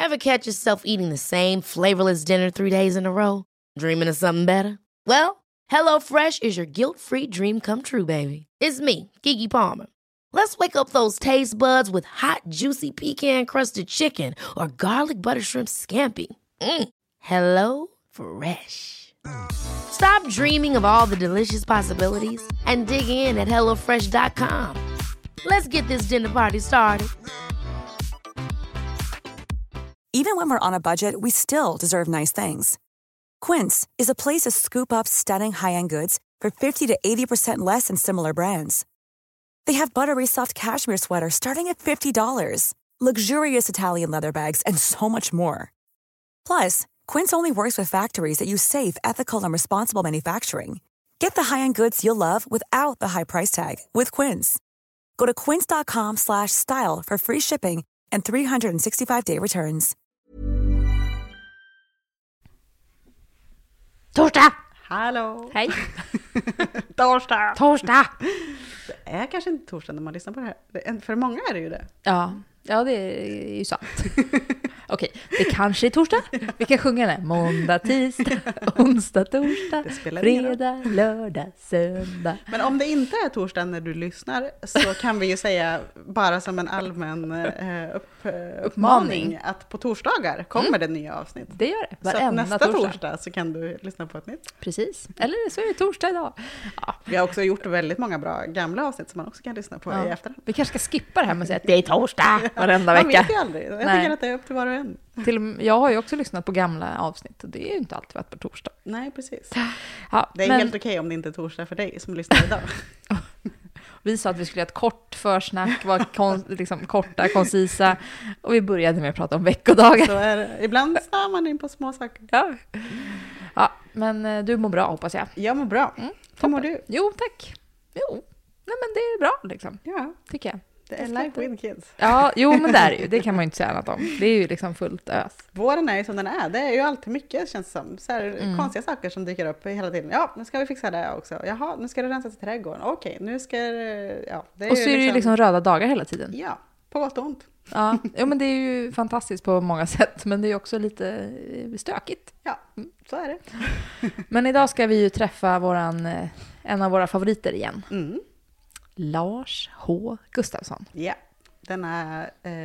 Ever catch yourself eating the same flavorless dinner 3 days in a row? Dreaming of something better? Well, HelloFresh is your guilt-free dream come true, baby. It's me, Keke Palmer. Let's wake up those taste buds with hot, juicy pecan-crusted chicken or garlic butter shrimp scampi. Hello Fresh. Stop dreaming of all the delicious possibilities and dig in at HelloFresh.com. Let's get this dinner party started. Even when we're on a budget, we still deserve nice things. Quince is a place to scoop up stunning high-end goods for 50 to 80% less than similar brands. They have buttery soft cashmere sweaters starting at $50, luxurious Italian leather bags, and so much more. Plus, Quince only works with factories that use safe, ethical, and responsible manufacturing. Get the high-end goods you'll love without the high price tag with Quince. Go to quince.com/style for free shipping and 365-day returns. Torsdag! Hallå! Hej! Torsdag! Torsdag! Det är kanske inte torsdag när man lyssnar på det här. För många är det ju det. Ja, det är ju sant. Okej, det kanske är torsdag. Vi kan sjunga den. Måndag, tisdag, onsdag, torsdag, fredag, lördag, söndag. Men om det inte är torsdag när du lyssnar så kan vi ju säga bara som en allmän uppmaning att på torsdagar kommer det nya avsnitt. Det gör det. Så att nästa torsdag så kan du lyssna på ett nytt. Precis. Eller så är det torsdag idag. Ja. Vi har också gjort väldigt många bra gamla avsnitt som man också kan lyssna på i efterhand. Vi kanske ska skippa det här med att säga att det är torsdag varenda vecka. Man vet ju aldrig. Jag tycker att det är upp till var och en. Jag har ju också lyssnat på gamla avsnitt och det är ju inte alltid varit på torsdag. Nej, precis. Ja, det är helt okej om det inte är torsdag för dig som lyssnar idag. Vi sa att vi skulle göra ett kort försnack, vara liksom korta, koncisa, och vi började med att prata om veckodagar. Så är det. Ibland står man in på små saker. Ja, men du mår bra, hoppas jag. Jag mår bra. Hur mår du? Jo, tack. Jo, nej men det är bra liksom. Ja, tycker jag. Det är life with kids. Ja, jo men det är det ju. Det kan man ju inte säga något om. Det är ju liksom fullt ös. Våren är ju som den är. Det är ju alltid mycket, känns som. Så här, konstiga saker som dyker upp hela tiden. Ja, nu ska vi fixa det också. Jaha, nu ska det rensas i trädgården. Okej, nu ska det... Ja, det är och så är det ju liksom röda dagar hela tiden. Ja, på gott och ont. Ja, men det är ju fantastiskt på många sätt. Men det är ju också lite stökigt. Ja, så är det. Men idag ska vi ju träffa en av våra favoriter igen. Lars H. Gustafsson. Ja, denna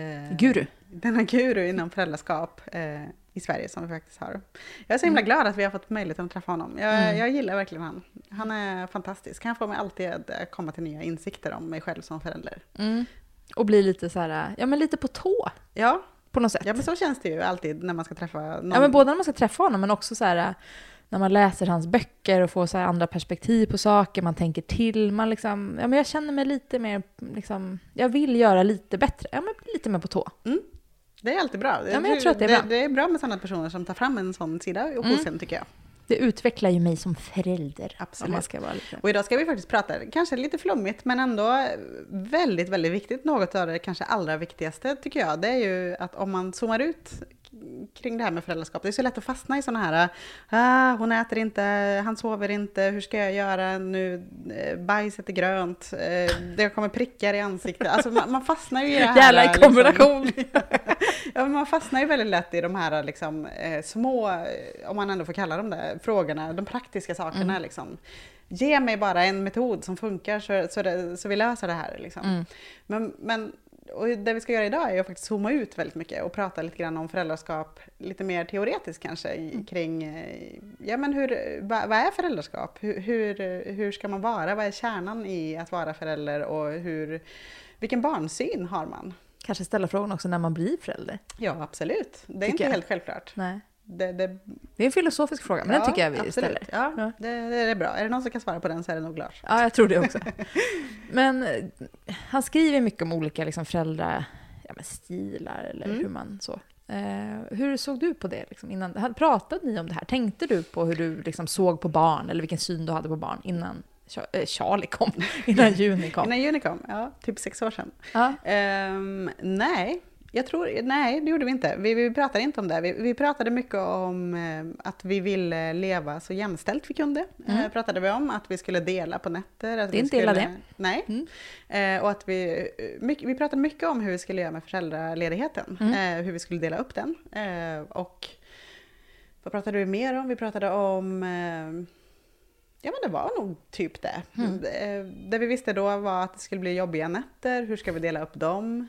guru inom föräldraskap i Sverige som vi faktiskt har. Jag är så himla glad att vi har fått möjlighet att träffa honom. Jag gillar verkligen han. Han är fantastisk. Han får mig alltid att komma till nya insikter om mig själv som förälder. Och bli lite så här, ja men lite på tå. Ja. På något sätt. Ja, men så känns det ju alltid när man ska träffa någon. Ja, men både när man ska träffa honom men också så här när man läser hans böcker och får så här andra perspektiv på saker, man tänker till, man liksom, ja men jag känner mig lite mer liksom, jag vill göra lite bättre, ja men lite mer på tå. Det är alltid bra. Ja, men jag tror att det är bra. Det är bra med sådana personer som tar fram en sån sida hos en, tycker jag. Det utvecklar ju mig som förälder. Absolut. Om man ska vara lite. Och idag ska vi faktiskt prata, kanske lite flummigt, men ändå väldigt, väldigt viktigt. Något av det kanske allra viktigaste, tycker jag. Det är ju att om man zoomar ut kring det här med föräldraskap. Det är så lätt att fastna i sådana här, hon äter inte, han sover inte, hur ska jag göra nu, bajset är grönt, det kommer prickar i ansiktet. Alltså man fastnar ju i det här. Jävla kombination. Liksom. Ja, man fastnar ju väldigt lätt i de här liksom, små, om man ändå får kalla dem det, frågorna, de praktiska sakerna. Liksom. Ge mig bara en metod som funkar så vi löser det här. Liksom. Men och det vi ska göra idag är att faktiskt zooma ut väldigt mycket och prata lite grann om föräldraskap, lite mer teoretiskt kanske, kring ja, men vad är föräldraskap? Hur ska man vara? Vad är kärnan i att vara förälder och vilken barnsyn har man? Kanske ställa frågan också när man blir förälder. Ja, absolut. Det är inte helt självklart. Nej. Det är en filosofisk fråga, men den tycker jag vi ställer. Ja. Det är bra. Är det någon som kan svara på den så är det nog Lars. Ja, jag tror det också. Men han skriver mycket om olika liksom, stilar eller hur man så. Hur såg du på det liksom, innan? Pratade ni om det här? Tänkte du på hur du liksom, såg på barn eller vilken syn du hade på barn innan Charlie kom, innan Juni kom? Innan Juni kom, ja, typ 6 år sedan. Ja. Nej. Nej, det gjorde vi inte. Vi pratade inte om det. Vi pratade mycket om att vi ville leva så jämställt vi kunde. Pratade vi om att vi skulle dela på nätter. Att det är inte illa det. Nej. Och att vi pratade mycket om hur vi skulle göra med föräldraledigheten. Hur vi skulle dela upp den. Och vad pratade vi mer om? Vi pratade om... Ja, men det var nog typ det. Det vi visste då var att det skulle bli jobbiga nätter. Hur ska vi dela upp dem?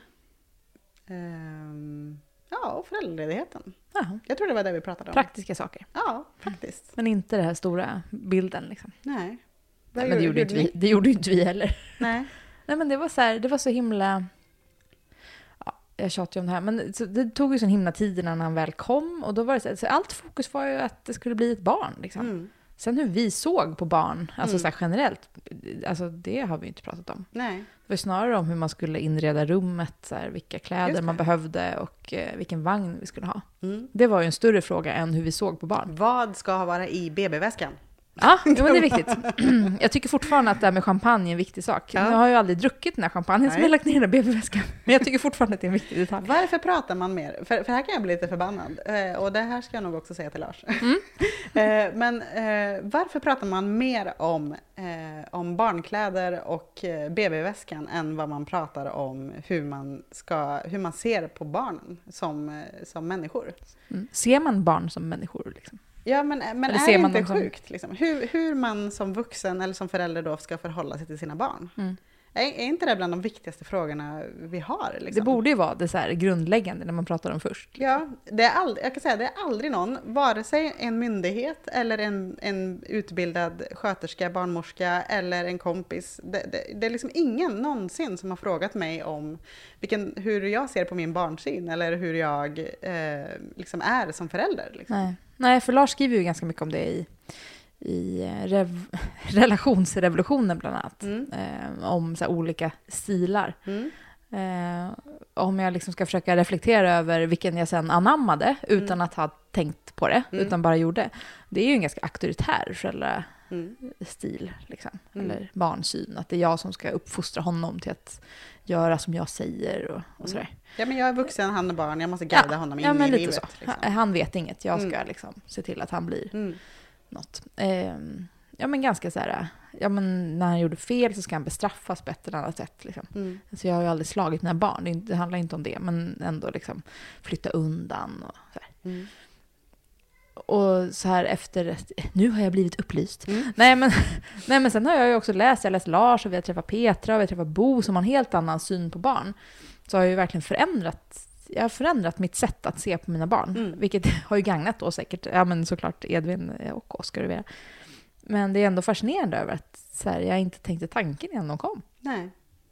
Och föräldraledigheten. Jaha. Jag tror det var det vi pratade om. Praktiska saker. Ja, faktiskt. Men inte den här stora bilden liksom. Nej. Nej, men det gjorde ju inte vi heller. Nej. Nej, men det var så himla... Ja, jag tjatar ju om det här. Men det tog ju så himla tid innan han väl kom. Och då var det så allt fokus var ju att det skulle bli ett barn liksom. Sen hur vi såg på barn, alltså så här generellt, alltså det har vi inte pratat om. Nej. Det var snarare om hur man skulle inreda rummet, så här, vilka kläder man behövde och vilken vagn vi skulle ha. Det var ju en större fråga än hur vi såg på barn. Vad ska vara i BB-väskan? Ja, men det är viktigt. Jag tycker fortfarande att det här med champagne är en viktig sak. Jag har ju aldrig druckit den här champagnen som jag lagt ner i den BB-väskan. Men jag tycker fortfarande att det är en viktig detalj. Varför pratar man mer? För här kan jag bli lite förbannad. Och det här ska jag nog också säga till Lars. Men varför pratar man mer om barnkläder och BB-väskan än vad man pratar om hur man ser på barnen som människor? Ser man barn som människor liksom? Ja, men är det inte sjukt? Liksom? Hur man som vuxen eller som förälder då ska förhålla sig till sina barn? Är inte det bland de viktigaste frågorna vi har? Liksom? Det borde ju vara det så här grundläggande när man pratar om först. Ja, jag kan säga det är aldrig någon, vare sig en myndighet eller en utbildad sköterska, barnmorska eller en kompis. Det är liksom ingen någonsin som har frågat mig om hur jag ser på min barnsyn eller hur jag liksom är som förälder. Liksom. Nej, för Lars skriver ju ganska mycket om det i relationsrevolutionen bland annat. Om så här olika stilar. Om jag liksom ska försöka reflektera över vilken jag sen anammade utan att ha tänkt på det, utan bara gjorde. Det är ju en ganska auktoritär föräldrastil liksom, eller barnsyn. Att det är jag som ska uppfostra honom till att göra som jag säger och sådär. Ja, men jag är vuxen, han är barn, jag måste guida honom in i livet. Så. Liksom. Han vet inget, jag ska liksom se till att han blir något. Ja, men ganska så här, ja, men när han gjorde fel så ska han bestraffas på ett eller annat sätt. Liksom. Alltså jag har ju aldrig slagit mina barn, det handlar inte om det, men ändå liksom flytta undan och så här. Och så här efter, nu har jag blivit upplyst. Nej, men sen har jag ju också jag läst Lars och vi har träffat Petra och vi har träffat Bo som har en helt annan syn på barn. Så har jag ju verkligen förändrat mitt sätt att se på mina barn. Vilket har ju gagnat då säkert, ja men såklart Edvin och Oskar och Vera. Men det är ändå fascinerande över att så här, jag inte tänkte tanken innan de kom. Nej.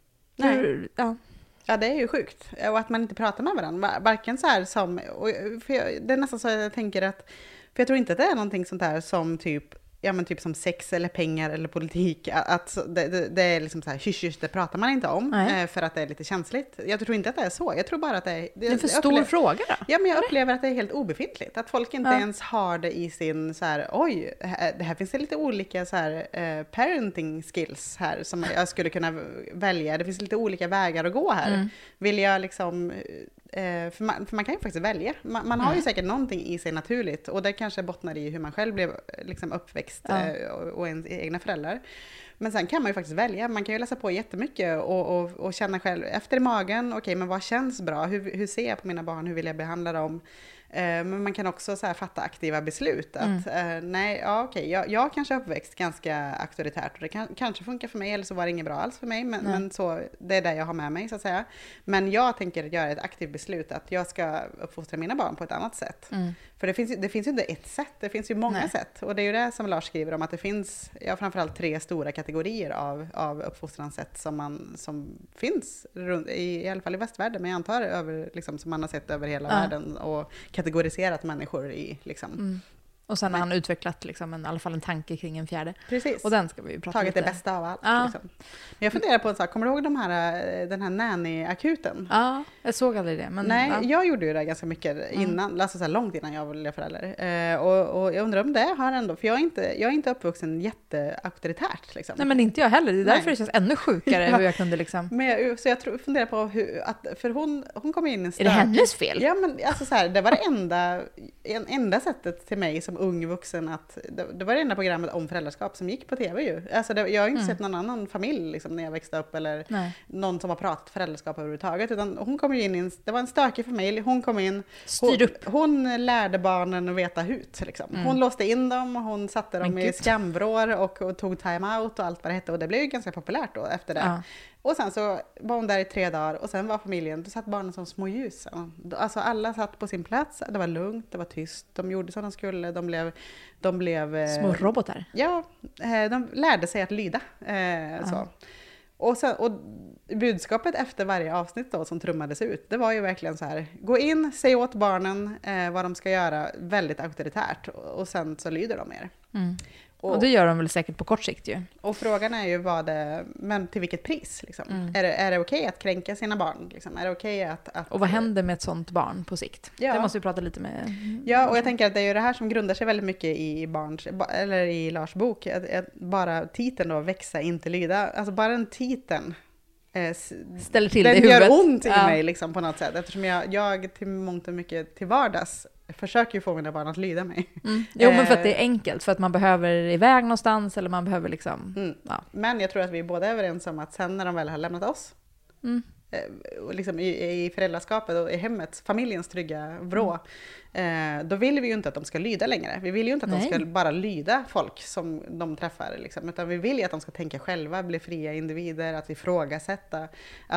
Ja, det är ju sjukt. Och att man inte pratar med varandra. Varken så här som... det är nästan så jag tänker att... För jag tror inte att det är någonting sånt där som typ som sex eller pengar eller politik. Att det är liksom så här, hysch, det pratar man inte om. För att det är lite känsligt. Jag tror inte att det är så. Jag tror bara att det är... Det är en för stor fråga då? Ja, men jag upplever att det är helt obefintligt. Att folk inte ens har det i sin så här, oj, det här finns det lite olika så här parenting skills här som jag skulle kunna välja. Det finns lite olika vägar att gå här. Vill jag liksom... För man kan ju faktiskt välja. Man har ju säkert någonting i sig naturligt. Och det kanske bottnar i hur man själv blev liksom uppväxt och ens egna föräldrar. Men sen kan man ju faktiskt välja. Man kan ju läsa på jättemycket och känna själv efter i magen. Okej, men vad känns bra? Hur ser jag på mina barn? Hur vill jag behandla dem? Men man kan också så här fatta aktiva beslut. Att jag kanske är uppväxt ganska auktoritärt. Och det kanske funkar för mig. Eller så var det inget bra alls för mig. Men så, det är det jag har med mig så att säga. Men jag tänker göra ett aktivt beslut. Att jag ska uppfostra mina barn på ett annat sätt. För det finns ju inte ett sätt. Det finns ju många sätt. Och det är ju det som Lars skriver om. Att det finns framförallt 3 stora kategorier av uppfostranssätt som finns runt, i alla fall i västvärlden. Men jag antar över, liksom, som man har sett över hela världen. Och kategoriserat människor i liksom. Och sen har han utvecklat liksom i alla fall en tanke kring en fjärde. Precis. Och den ska vi ju prata Tagit lite. det bästa av allt. Ja. Liksom. Men jag funderar på en sak, kommer du ihåg den här nanny-akuten? Ja, jag såg aldrig det. Men, Nej, ja. jag gjorde ju det ganska mycket innan, alltså så här långt innan jag blev förälder. Och jag undrar om det har ändå, för jag är inte uppvuxen jätteauktoritärt. Liksom. Nej, men inte jag heller. Det är därför Nej. det känns ännu sjukare hur jag kunde liksom... Men så jag funderar på för hon kom in i en Är det hennes fel? Ja, men alltså så här, det var det enda sättet till mig som ung vuxen att, det var det enda programmet om föräldraskap som gick på tv ju. Alltså jag har inte sett någon annan familj liksom, när jag växte upp eller någon som har pratat föräldraskap överhuvudtaget, utan hon kom ju in det var en stökig familj, hon kom in, hon lärde barnen att veta hut liksom. Hon låste in dem och hon satte dem i skamvrår och tog time-out och allt vad det hette, och det blev ju ganska populärt då efter det. Ja. Och sen så var hon där i 3 dagar och sen var familjen, då satt barnen som små ljus. Alltså alla satt på sin plats, det var lugnt, det var tyst, de gjorde som de skulle, de blev små robotar. Ja, de lärde sig att lyda. Så. Och budskapet efter varje avsnitt då, som trummades ut, det var ju verkligen så här: gå in, säg åt barnen vad de ska göra, väldigt auktoritärt, och sen så lyder de er. Och det gör de väl säkert på kort sikt ju. Och frågan är ju men till vilket pris? Liksom? Är det okej att kränka sina barn? Liksom? Är det okej att... Och vad händer med ett sånt barn på sikt? Ja. Det måste vi prata lite med. Ja, och jag tänker att det är ju det här som grundar sig väldigt mycket i Lars bok. Att bara titeln då, växa, inte lyda. Alltså bara den titeln ställer till den det i huvudet. Gör ont i mig liksom, på något sätt. Eftersom jag till mångt och mycket till vardags försöker ju få mina barn att lyda mig. Jo, men för att det är enkelt. För att man behöver iväg någonstans eller man behöver liksom... Ja. Men jag tror att vi är båda överens om att sen när de väl har lämnat oss, liksom i föräldraskapet och i hemmet, familjens trygga vrå, då vill vi ju inte att de ska lyda längre. Vi vill ju inte att de ska bara lyda folk som de träffar, liksom, utan vi vill ju att de ska tänka själva, bli fria individer, att ifrågasätta,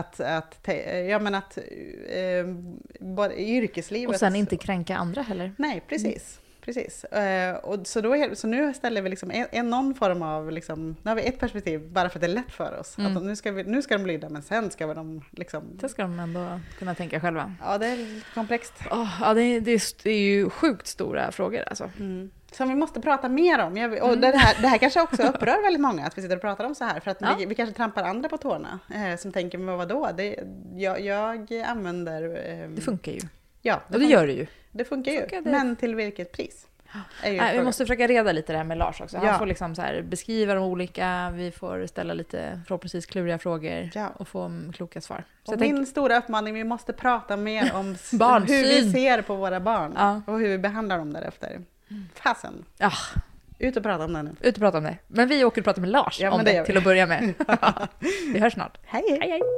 både i yrkeslivet. Och sen inte kränka andra heller. Nej, precis. Precis. Och så nu ställer vi liksom någon form av, liksom, nu har vi ett perspektiv bara för att det är lätt för oss. Att nu ska de lyda, men sen ska de liksom... Det ska de ändå kunna tänka själva. Ja, det är komplext. Ja, det är ju sjukt stora frågor alltså. Som vi måste prata mer om. Och det här kanske också upprör väldigt många, att vi sitter och pratar om så här. För att vi kanske trampar andra på tårna. Som tänker, men vadå? Jag använder... det funkar ju. Ja, och det gör det ju. Det funkar ju, men till vilket pris? Vi måste försöka reda lite det här med Lars också. Han får liksom så här beskriva de olika, vi får ställa lite förhoppningsvis kluriga frågor och få kloka svar. Så och min stora uppmaning, vi måste prata mer om hur vi ser på våra barn och hur vi behandlar dem därefter. Fasen. Ja. Ut och prata om det nu. Ut och prata om det. Men vi åker och pratar med Lars om det till att börja med. Vi hörs snart. Hej. Hej, hej.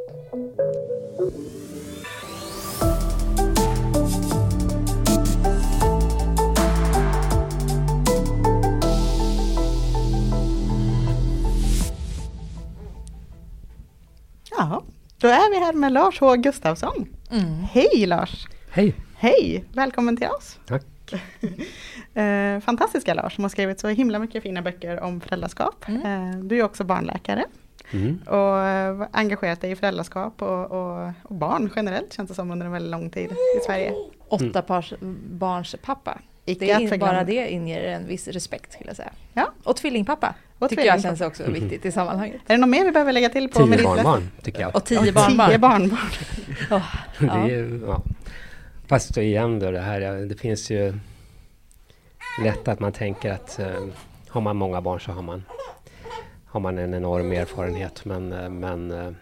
Ja, då är vi här med Lars H. Gustafsson. Hej Lars! Hej! Hej! Välkommen till oss! Tack! Fantastiska Lars, som har skrivit så himla mycket fina böcker om föräldraskap. Du är också barnläkare och engagerat dig i föräldraskap och barn generellt, känns det som, under en väldigt lång tid i Sverige. 8 barns pappa. Bara det inger en viss respekt, skulle jag säga. Ja. Och tvillingpappa. Tycker jag känns också viktigt i sammanhanget. Är det något mer vi behöver lägga till på 10 barnbarn, tycker jag. Och 10 barnbarn. 10 barnbarn. Det är, fast igen då, det finns ju lätt att man tänker att har man många barn så har man en enorm erfarenhet. Men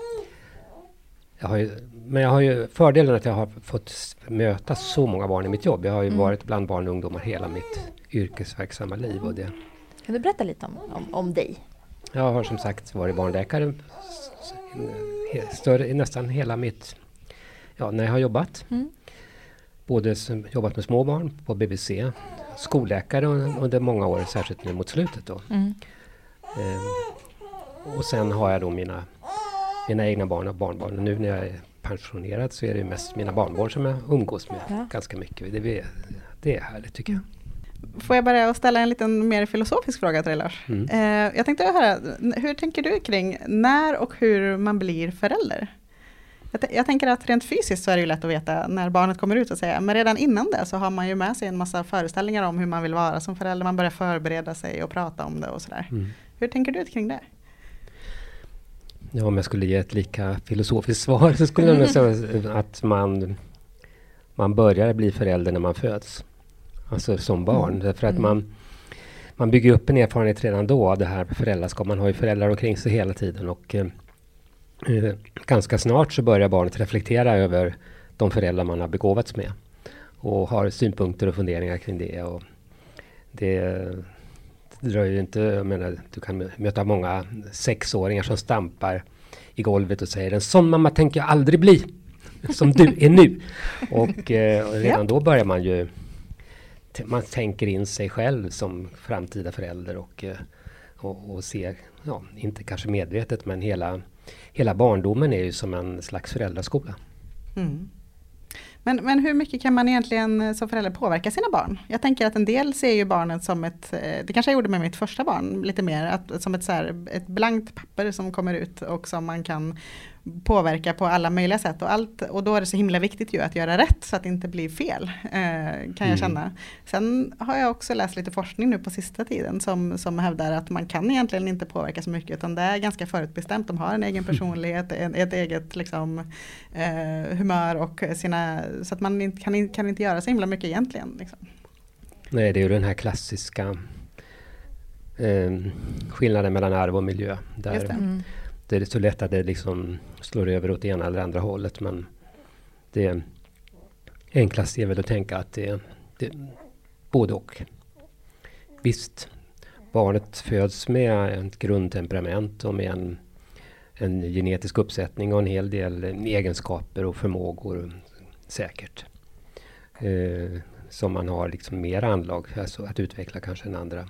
jag har ju fördelen att jag har fått möta så många barn i mitt jobb. Jag har ju varit bland barn och ungdomar hela mitt yrkesverksamma liv. Och det. Kan du berätta lite om dig? Jag har som sagt varit barnläkare nästan hela mitt... Ja, när jag har jobbat. Både jobbat med små barn på BBC, skolläkare under många år, särskilt nu mot slutet då. Och sen har jag då mina egna barn och barnbarn. Och nu när jag är pensionerad så är det mest mina barnbarn som jag umgås med ganska mycket. Det är härligt, tycker jag. Får jag börja ställa en liten mer filosofisk fråga till dig, Lars? Jag tänkte höra, hur tänker du kring när och hur man blir förälder? Jag tänker att rent fysiskt så är det ju lätt att veta när barnet kommer ut och säga, men redan innan det så har man ju med sig en massa föreställningar om hur man vill vara som förälder. Man börjar förbereda sig och prata om det och sådär. Hur tänker du kring det? Ja, om jag skulle ge ett lika filosofiskt svar så skulle jag nog säga att man börjar bli förälder när man föds. Alltså som barn. Därför att man bygger upp en erfarenhet redan då av det här föräldraskap. Man har ju föräldrar omkring sig hela tiden och ganska snart så börjar barnet reflektera över de föräldrar man har begåvats med. Och har synpunkter och funderingar kring det. Och det dröjer ju inte, jag menar, du kan möta många 6-åringar som stampar i golvet och säger en sån mamma tänker jag aldrig bli som du är nu. Och redan då börjar man ju man tänker in sig själv som framtida förälder och ser, ja, inte kanske medvetet, men hela barndomen är ju som en slags föräldraskola. Men hur mycket kan man egentligen som förälder påverka sina barn? Jag tänker att en del ser ju barnet som det kanske jag gjorde med mitt första barn lite mer, som ett blankt papper som kommer ut och som man kan påverka på alla möjliga sätt och då är det så himla viktigt ju att göra rätt så att det inte blir fel, kan jag känna. Sen har jag också läst lite forskning nu på sista tiden som hävdar att man kan egentligen inte påverka så mycket, utan det är ganska förutbestämt. De har en egen personlighet, ett eget liksom, humör och så att man kan inte göra så himla mycket egentligen. Liksom. Nej, det är ju den här klassiska skillnaden mellan arv och miljö. Där det är så lätt att det liksom slår över åt det ena eller andra hållet, men det enklaste är väl att tänka att det både och. Visst, barnet föds med ett grundtemperament och med en genetisk uppsättning och en hel del egenskaper och förmågor säkert. Som man har liksom mer anlag alltså att utveckla kanske än andra.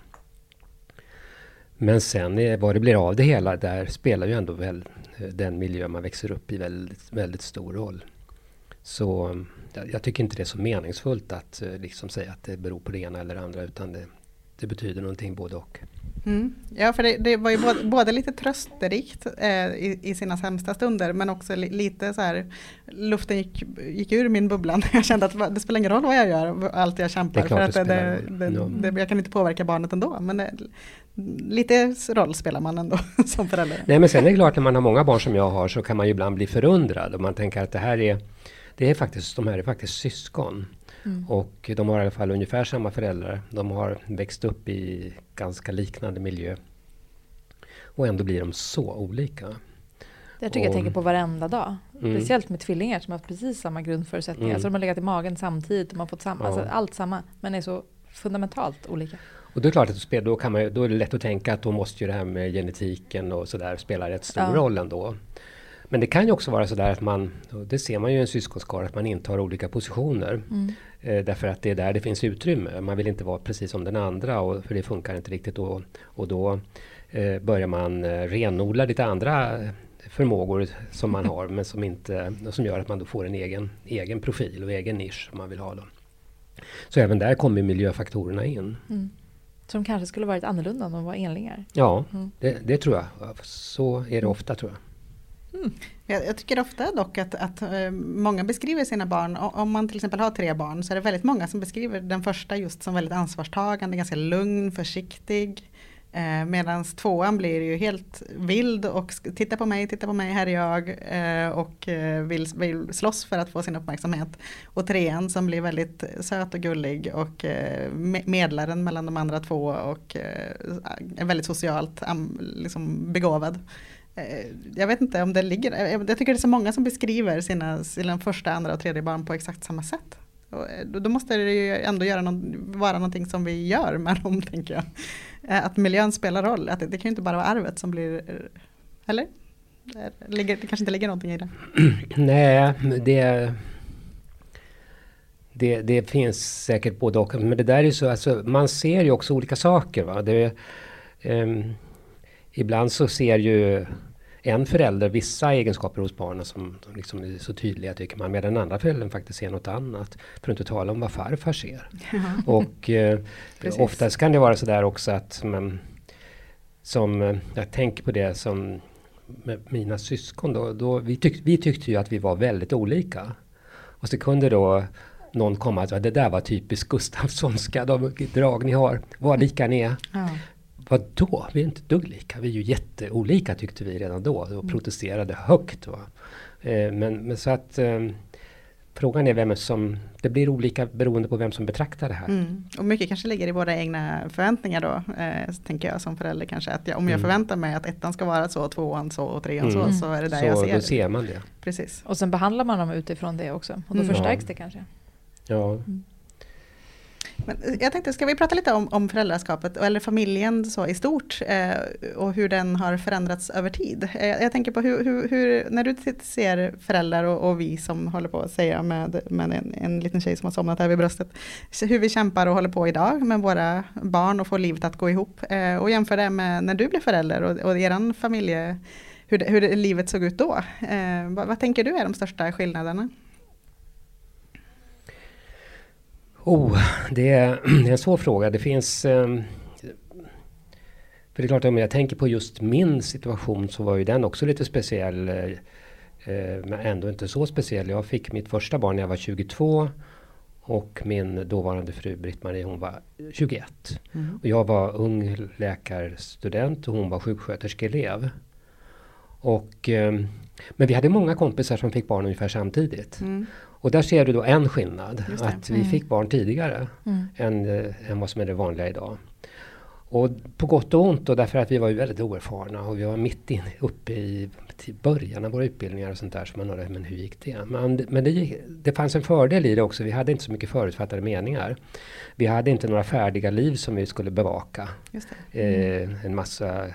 Men sen vad det blir av det hela, där spelar ju ändå väl den miljö man växer upp i väldigt, väldigt stor roll. Så jag tycker inte det är så meningsfullt att liksom säga att det beror på det ena eller det andra, utan det betyder någonting både och. Ja, för det var ju både lite trösterikt i sina sämsta stunder, men också lite så här, luften gick ur min bubbla. Jag kände att det spelar ingen roll vad jag gör, allt jag kämpar, för att jag kan inte påverka barnet ändå, men lite roll spelar man ändå som förälder. Nej, men sen är det klart, när man har många barn som jag har, så kan man ju ibland bli förundrad och man tänker att de här är faktiskt syskon. Och de har i alla fall ungefär samma föräldrar. De har växt upp i ganska liknande miljö. Och ändå blir de så olika. Jag tycker jag tänker på varenda dag. Speciellt med tvillingar som har haft precis samma grundförutsättningar. Så de har legat i magen samtidigt. De har fått samma, alltså allt samma. Men är så fundamentalt olika. Och då är det klart att då är det lätt att tänka att då måste ju det här med genetiken och sådär spela rätt stor roll ändå. Men det kan ju också vara så där att det ser man ju i en syskonskara, att man intar olika positioner. Därför att det är där det finns utrymme. Man vill inte vara precis som den andra, för det funkar inte riktigt då. Och då börjar man renodla lite andra förmågor som man har, men som gör att man då får en egen profil och egen nisch som man vill ha då. Så även där kommer miljöfaktorerna in. Som kanske skulle varit annorlunda om de var enlingar. Ja, det tror jag. Så är det ofta, tror jag. Jag tycker ofta dock att många beskriver sina barn, om man till exempel har 3 barn, så är det väldigt många som beskriver den första just som väldigt ansvarstagande, ganska lugn, försiktig. Medan 2:an blir ju helt vild och titta på mig, här är jag, och vill slåss för att få sin uppmärksamhet. Och 3:an som blir väldigt söt och gullig och medlaren mellan de andra 2 och är väldigt socialt liksom begåvad. Jag vet inte om det ligger. Jag tycker det är så många som beskriver sina första, andra och tredje barn på exakt samma sätt. Och då måste det ju ändå vara någonting som vi gör med dem, tänker jag. Att miljön spelar roll. Att det kan ju inte bara vara arvet som blir... Eller? Det kanske inte ligger någonting i det. Nej, det finns säkert både och. Men det där är ju så, alltså, man ser ju också olika saker. Va? Ibland så ser ju en förälder vissa egenskaper hos barnen som liksom är så tydliga, tycker man, medan den andra föräldern faktiskt ser något annat. För att inte tala om vad farfar ser. Och oftast kan det vara så där också att jag tänker på det som med mina syskon då vi tyckte ju att vi var väldigt olika. Och så kunde då någon komma och säga, det där var typiskt Gustafssonska, de drag ni har, vad lika ni är. Ja. Vadå? Vi är inte dugg lika, vi är ju jätteolika tyckte vi redan då och protesterade högt. Va? Men så att frågan är vem som, det blir olika beroende på vem som betraktar det här. Och mycket kanske ligger i våra egna förväntningar då, tänker jag som förälder kanske. Att om jag förväntar mig att 1:an ska vara så, 2:an så och 3:an så är det där jag ser. Då ser man det. Precis. Och sen behandlar man dem utifrån det också. Och då förstärks det kanske. Ja. Men jag tänkte, ska vi prata lite om föräldraskapet eller familjen så i stort och hur den har förändrats över tid. Jag tänker på hur när du ser föräldrar och vi som håller på att säga med en liten tjej som har somnat här vid bröstet, hur vi kämpar och håller på idag med våra barn och får livet att gå ihop och jämför det med när du blev förälder och eran familje, hur livet såg ut då. Vad tänker du är de största skillnaderna? Det är en svår fråga. Det finns... För det är klart, om jag tänker på just min situation så var ju den också lite speciell. Men ändå inte så speciell. Jag fick mitt första barn när jag var 22. Och min dåvarande fru Britt-Marie, hon var 21. Och jag var ung läkarstudent och hon var sjuksköterskeelev. Men vi hade många kompisar som fick barn ungefär samtidigt. Och där ser du då en skillnad. Att vi fick barn tidigare än vad som är det vanliga idag. Och på gott och ont då, därför att vi var ju väldigt oerfarna. Och vi var mitt uppe i början av våra utbildningar och sånt där. Så man undrade, men hur gick det? Men det fanns en fördel i det också. Vi hade inte så mycket förutfattade meningar. Vi hade inte några färdiga liv som vi skulle bevaka. Just det. En massa...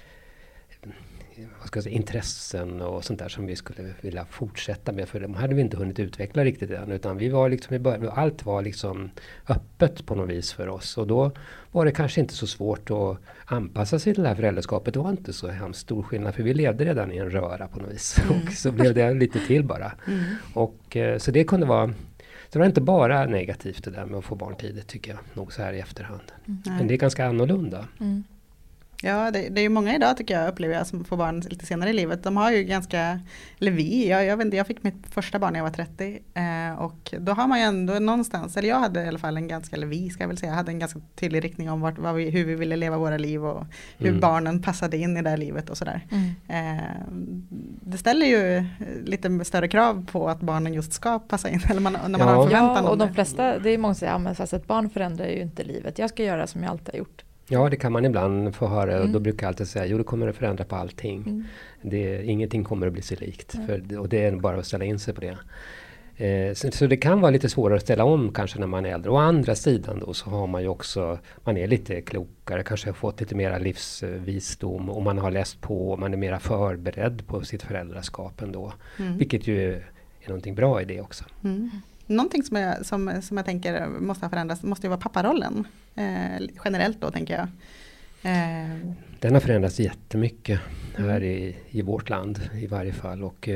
vad ska jag säga, intressen och sånt där som vi skulle vilja fortsätta med, för de hade vi inte hunnit utveckla riktigt än, utan vi var liksom i början, allt var liksom öppet på något vis för oss, och då var det kanske inte så svårt att anpassa sig till det här föräldraskapet. Det var inte så hemskt stor skillnad, för vi levde redan i en röra på något vis och så blev det lite till bara. Och så det kunde vara, så det var inte bara negativt det där med att få barn tidigt, tycker jag nog så här i efterhand. Men det är ganska annorlunda. Ja, det är ju många idag tycker jag, upplever jag, som får barn lite senare i livet. De har ju ganska, eller jag vet inte, jag fick mitt första barn när jag var 30 och då har man ju ändå någonstans, eller jag hade i alla fall en ganska, eller vi ska jag väl säga, hade en ganska tydlig riktning om hur vi ville leva våra liv och hur barnen passade in i det här livet och sådär. Det ställer ju lite större krav på att barnen just ska passa in, eller när man har en förväntan om och de det. flesta, det är många som säger, men fast ett barn förändrar ju inte livet. Jag ska göra som jag alltid har gjort. Ja, det kan man ibland få höra, och då brukar jag alltid säga, jo, det kommer att förändra på allting. Ingenting kommer att bli sig likt, och det är bara att ställa in sig på det. Så det kan vara lite svårare att ställa om kanske när man är äldre. Å andra sidan då så har man ju också, man är lite klokare, kanske har fått lite mera livsvisdom, och man har läst på, och man är mera förberedd på sitt föräldraskap ändå. Vilket ju är någonting bra i det också. Någonting som jag tänker måste ha förändrats måste ju vara papparollen. Generellt då, tänker jag. Den har förändrats jättemycket här i vårt land i varje fall. Och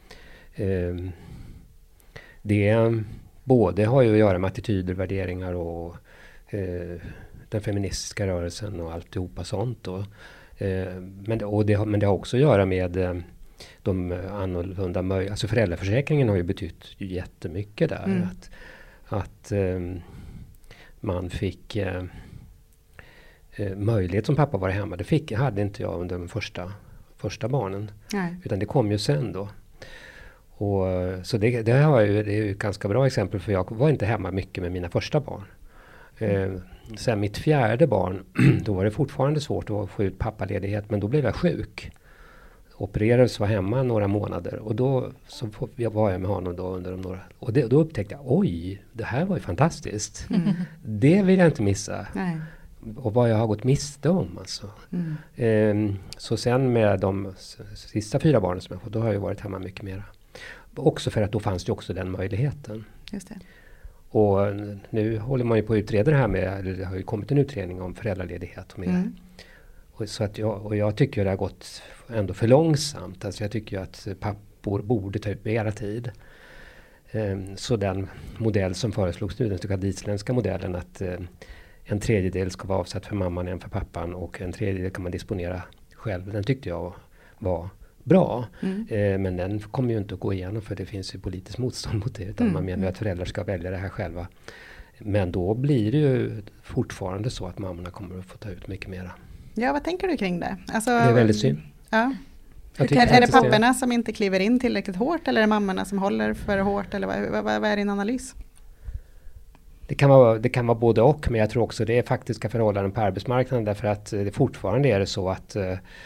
det både har ju att göra med attityder, värderingar och den feministiska rörelsen och alltihopa sånt. Men det har också att göra med de annorlunda möjligheter. Alltså föräldraförsäkringen har ju betytt jättemycket där. Att man fick möjlighet som pappa att vara hemma. Det hade inte jag under de första barnen. Nej. Utan det kom ju sen då. Och, så det är ju ett ganska bra exempel, för jag var inte hemma mycket med mina första barn. Sen mitt fjärde barn, då var det fortfarande svårt att få ut pappaledighet, men då blev jag sjuk. Opererades, var hemma några månader, och då så var jag med honom då under några, och då upptäckte jag, oj, det här var ju fantastiskt. Det vill jag inte missa. Nej. Och vad jag har gått miste om alltså. Så sen med de sista 4 barnen som jag fått, då har jag varit hemma mycket mera. Också för att då fanns det också den möjligheten. Just det. Och nu håller man ju på att utreda det här med, eller det har ju kommit en utredning om föräldraledighet och mer. Och så att jag tycker det har gått ändå för långsamt. Alltså jag tycker ju att pappor borde ta ut mera tid. Så den modell som föreslogs nu, den så kallade isländska modellen, att en tredjedel ska vara avsatt för mamman, en för pappan, och en tredjedel kan man disponera själv. Den tyckte jag var bra. Men den kommer ju inte att gå igenom för det finns ju politiskt motstånd mot det. Utan man menar att föräldrar ska välja det här själva. Men då blir det ju fortfarande så att mammorna kommer att få ta ut mycket mera. Ja, vad tänker du kring det? Alltså, det är väldigt synd. Ja. Är det papporna som inte kliver in tillräckligt hårt eller är det mammorna som håller för hårt? Eller vad är din analys? Det kan vara både och, men jag tror också det är faktiska förhållanden på arbetsmarknaden därför att det fortfarande är det så att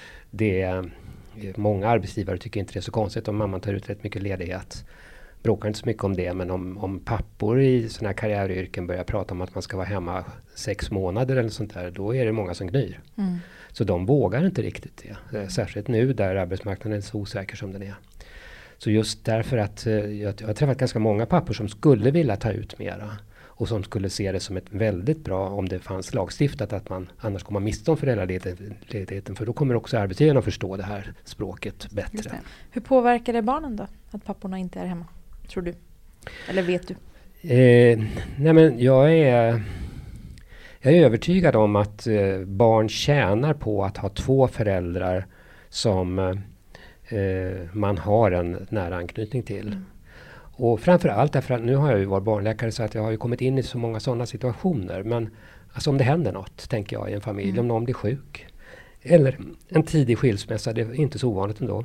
många arbetsgivare tycker inte det är så konstigt om mamman tar ut rätt mycket ledighet. Bråkar inte så mycket om det, men om pappor i såna här karriäryrken börjar prata om att man ska vara hemma 6 månader eller sånt där, då är det många som gnyr. Så de vågar inte riktigt det. Särskilt nu där arbetsmarknaden är så osäker som den är. Så just därför att jag har träffat ganska många pappor som skulle vilja ta ut mera. Och som skulle se det som ett väldigt bra, om det fanns lagstiftat, att man annars kommer miste om föräldraledigheten. För då kommer också arbetsgivaren att förstå det här språket bättre. Hur påverkar det barnen då? Att papporna inte är hemma? Tror du? Eller vet du? Nej men jag är övertygad om att barn tjänar på att ha 2 föräldrar som man har en nära anknytning till. Och framförallt därför att nu har jag ju varit barnläkare så att jag har ju kommit in i så många sådana situationer. Men alltså om det händer något, tänker jag, i en familj, om någon blir sjuk. Eller en tidig skilsmässa, det är inte så ovanligt ändå.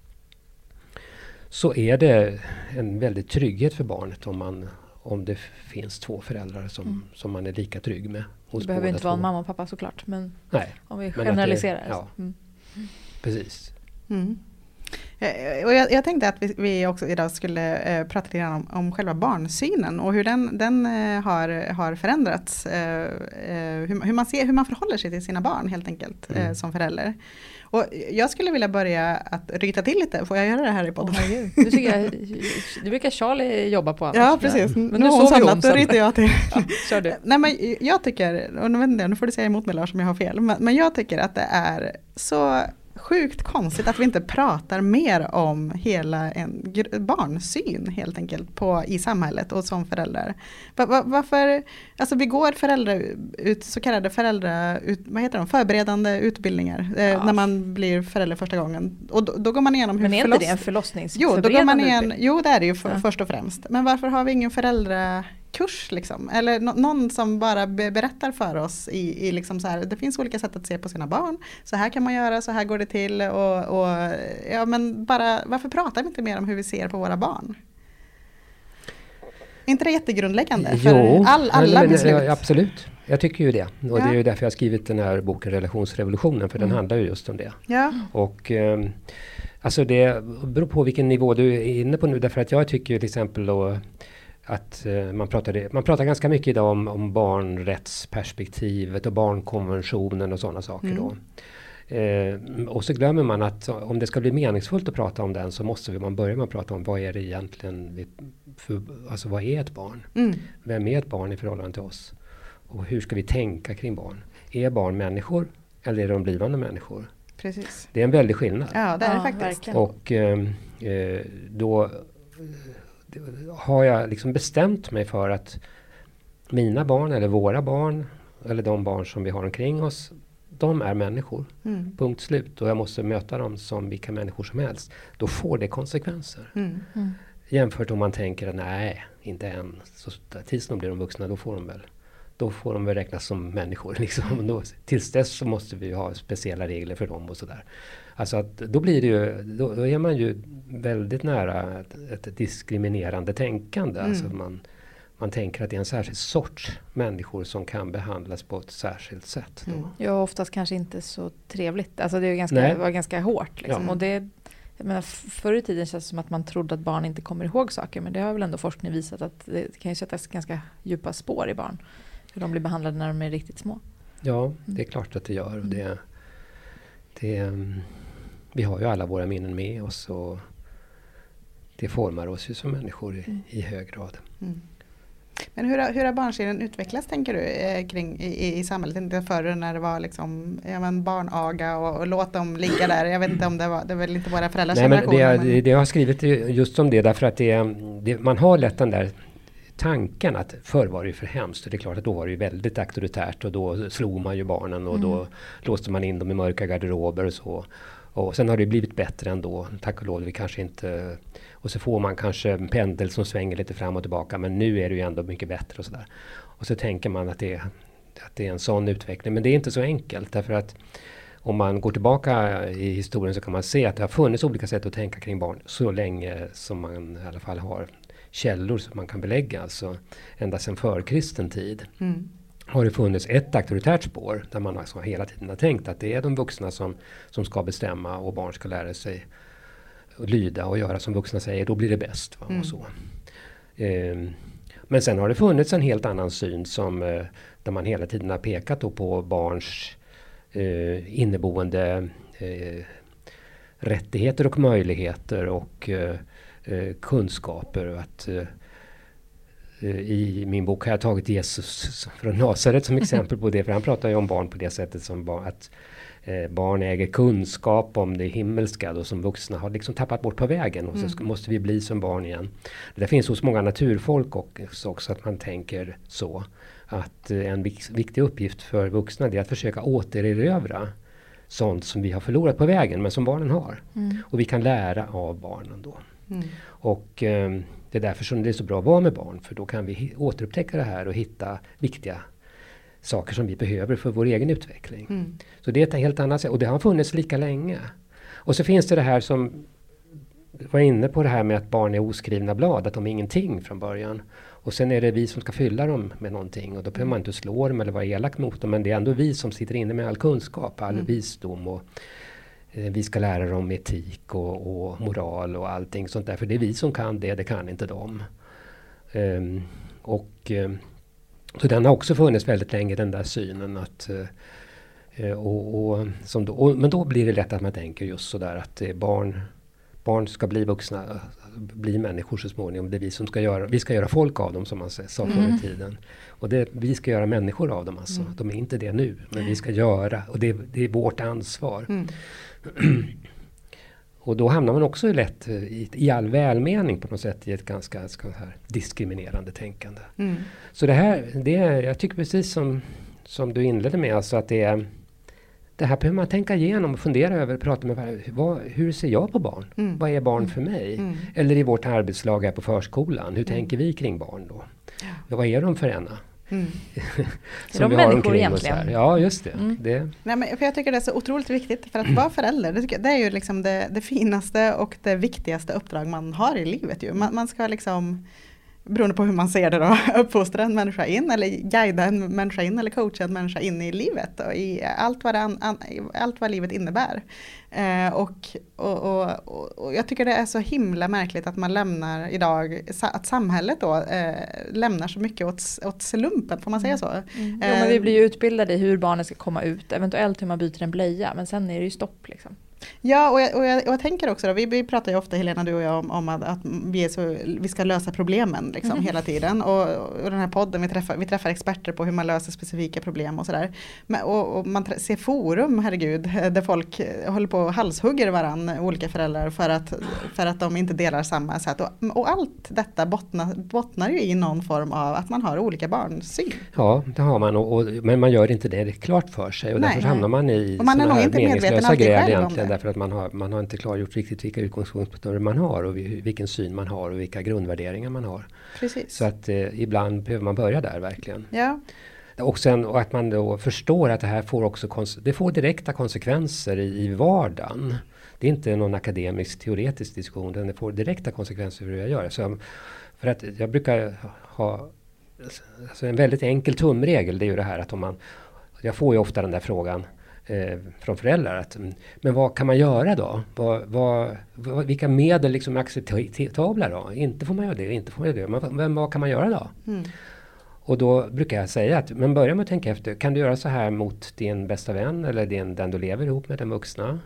Så är det en väldigt trygghet för barnet om det finns 2 föräldrar som man är lika trygg med. Det behöver inte vara en mamma och pappa såklart, men nej, om vi generaliserar. Precis. Och jag tänkte att vi också idag skulle prata lite grann om själva barnsynen och hur den har förändrats. Hur man förhåller sig till sina barn helt enkelt som förälder. Och jag skulle vilja börja att ryta till lite. Får jag göra det här i podden? Det brukar Charlie jobba på annars. Ja, precis. Men nu såg vi om då ryter jag till. Ja, kör du. Nej, men jag tycker, och nu får du säga emot mig Lars om jag har fel, men jag tycker att det är så sjukt konstigt att vi inte pratar mer om hela en barnsyn helt enkelt i samhället och som föräldrar. Varför, alltså vi går så kallade förberedande utbildningar när man blir förälder första gången. Och då går man igenom hur men är inte det en förlossningsförberedande utbildning? Jo, det är det ju först och främst. Men varför har vi ingen kurs liksom? Eller någon som bara berättar för oss i liksom så här, det finns olika sätt att se på sina barn. Så här kan man göra, så här går det till och ja, men bara varför pratar vi inte mer om hur vi ser på våra barn? Är inte det jättegrundläggande för alla beslut? Ja, absolut. Jag tycker ju det. Och det är ju därför jag har skrivit den här boken Relationsrevolutionen, för den handlar ju just om det. Ja. Och alltså det beror på vilken nivå du är inne på nu, därför att jag tycker ju till exempel då att man pratar ganska mycket idag om barnrättsperspektivet och barnkonventionen och sådana saker då. Och så glömmer man att om det ska bli meningsfullt att prata om den så måste man börja med att prata om vad är det egentligen, alltså vad är ett barn? Vem är ett barn i förhållande till oss? Och hur ska vi tänka kring barn? Är barn människor eller är de blivande människor? Precis. Det är en väldig skillnad. Ja, det är det faktiskt. Verkligen. Och då har jag liksom bestämt mig för att mina barn eller våra barn eller de barn som vi har omkring oss, de är människor. Punkt slut. Och jag måste möta dem som vilka människor som helst. Då får det konsekvenser. Jämfört om man tänker att nej, inte än. Så tills de blir de vuxna, då får de väl räknas som människor. Liksom. Tills dess så måste vi ha speciella regler för dem och sådär. Alltså att då blir det ju, då är man ju väldigt nära ett diskriminerande tänkande. Alltså man tänker att det är en särskild sorts människor som kan behandlas på ett särskilt sätt. Då. Ja, oftast kanske inte så trevligt. Alltså det var ganska hårt. Liksom. Ja. Och jag menar, förr i tiden känns det som att man trodde att barn inte kommer ihåg saker. Men det har väl ändå forskning visat att det kan ju sättas ganska djupa spår i barn. Hur de blir behandlade när de är riktigt små. Ja, det är klart att det gör. Och vi har ju alla våra minnen med oss och det formar oss ju som människor i hög grad. Men hur har barnsynen utvecklats tänker du kring i samhället? Inte förr när det var liksom barnaga och låt dem ligga där. Jag vet inte om det är väl inte våra föräldrars generation. Men det jag har skrivit just om det därför att man har lätt den där tanken att förr var det ju för hemskt. Och det är klart att då var det ju väldigt auktoritärt och då slog man ju barnen och då låste man in dem i mörka garderober och så. Och sen har det blivit bättre ändå, tack och lov. Vi kanske inte, och så får man kanske en pendel som svänger lite fram och tillbaka, men nu är det ju ändå mycket bättre och sådär. Och så tänker man att det är en sån utveckling, men det är inte så enkelt, därför att om man går tillbaka i historien så kan man se att det har funnits olika sätt att tänka kring barn så länge som man i alla fall har källor som man kan belägga, alltså ända sedan förkristen tid. Har det funnits ett auktoritärt spår där man alltså hela tiden har tänkt att det är de vuxna som ska bestämma och barn ska lära sig att lyda och göra som vuxna säger, då blir det bäst. Va? Och så. Men sen har det funnits en helt annan syn där man hela tiden har pekat på barns inneboende rättigheter och möjligheter och kunskaper. Att i min bok har jag tagit Jesus från Nasaret som exempel på det, för han pratar ju om barn på det sättet som att barn äger kunskap om det himmelska då, som vuxna har liksom tappat bort på vägen, och så måste vi bli som barn igen. Det finns hos många naturfolk också att man tänker så, att en viktig uppgift för vuxna är att försöka återerövra sånt som vi har förlorat på vägen men som barnen har. Och vi kan lära av barnen då. Och det är därför som det är så bra att vara med barn, för då kan vi återupptäcka det här och hitta viktiga saker som vi behöver för vår egen utveckling. Så det är ett helt annat sätt, och det har funnits lika länge. Och så finns det här som var inne på, det här med att barn är oskrivna blad, att de är ingenting från början. Och sen är det vi som ska fylla dem med någonting, och då behöver man inte slå dem eller vara elak mot dem, men det är ändå vi som sitter inne med all kunskap, all visdom, och vi ska lära dem etik och moral och allting sånt där, för det är vi som kan det kan inte de. Så den har också funnits väldigt länge, den där synen att men då blir det lätt att man tänker just sådär att barn ska bli vuxna, bli människor så småningom. Det är vi ska göra folk av dem, som man sa förr i tiden. Och vi ska göra människor av dem alltså. De är inte det nu, men vi ska göra, och det är vårt ansvar. Och då hamnar man också lätt i all välmening på något sätt i ett ganska här diskriminerande tänkande. Så jag tycker precis som du inledde med, alltså att det här behöver man tänka igenom och fundera över, prata med hur ser jag på barn? Vad är barn för mig? Eller i vårt arbetslag här på förskolan, hur tänker vi kring barn då? Vad är de för ena? Är de människor egentligen? Ja, just det. Nej, men för jag tycker det är så otroligt viktigt, för att vara förälder, det är ju liksom det finaste och det viktigaste uppdrag man har i livet. Ju. Man ska liksom, beroende på hur man ser det då, uppfostra en människa in, eller guida en människa in, eller coacha en människa in i livet och i allt vad livet innebär. Och jag tycker det är så himla märkligt att man lämnar idag, att samhället då lämnar så mycket åt slumpen, får man säga så? Men vi blir ju utbildade i hur barnen ska komma ut, eventuellt hur man byter en blöja, men sen är det ju stopp liksom. Ja, och jag tänker också då, vi pratar ju ofta, Helena, du och jag, om att vi ska lösa problemen liksom, hela tiden. Och den här podden, vi träffar experter på hur man löser specifika problem och sådär. Och man ser forum, herregud, där folk håller på och halshugger varann, olika föräldrar, för att de inte delar samma sätt. Och allt detta bottnar ju i någon form av att man har olika barnsyn. Ja, det har man, men man gör inte det klart för sig, och därför hamnar man i sådana här meningslösa gräl egentligen. Därför att man har inte klargjort riktigt vilka utgångspunkter man har och vilken syn man har och vilka grundvärderingar man har. Precis. Så att ibland behöver man börja där verkligen. Ja. Och att man då förstår att det här får direkta konsekvenser i vardagen. Det är inte någon akademisk teoretisk diskussion, utan det får direkta konsekvenser för hur jag gör. Så för att jag brukar ha alltså en väldigt enkel tumregel, det är ju det här att jag får ju ofta den där frågan från föräldrar, men vad kan man göra då? Vilka medel liksom är acceptabla då? Inte får man göra det, inte får man göra det. Men vad kan man göra då? Och då brukar jag säga att, men börja med att tänka efter, kan du göra så här mot din bästa vän eller den du lever ihop med, den vuxna?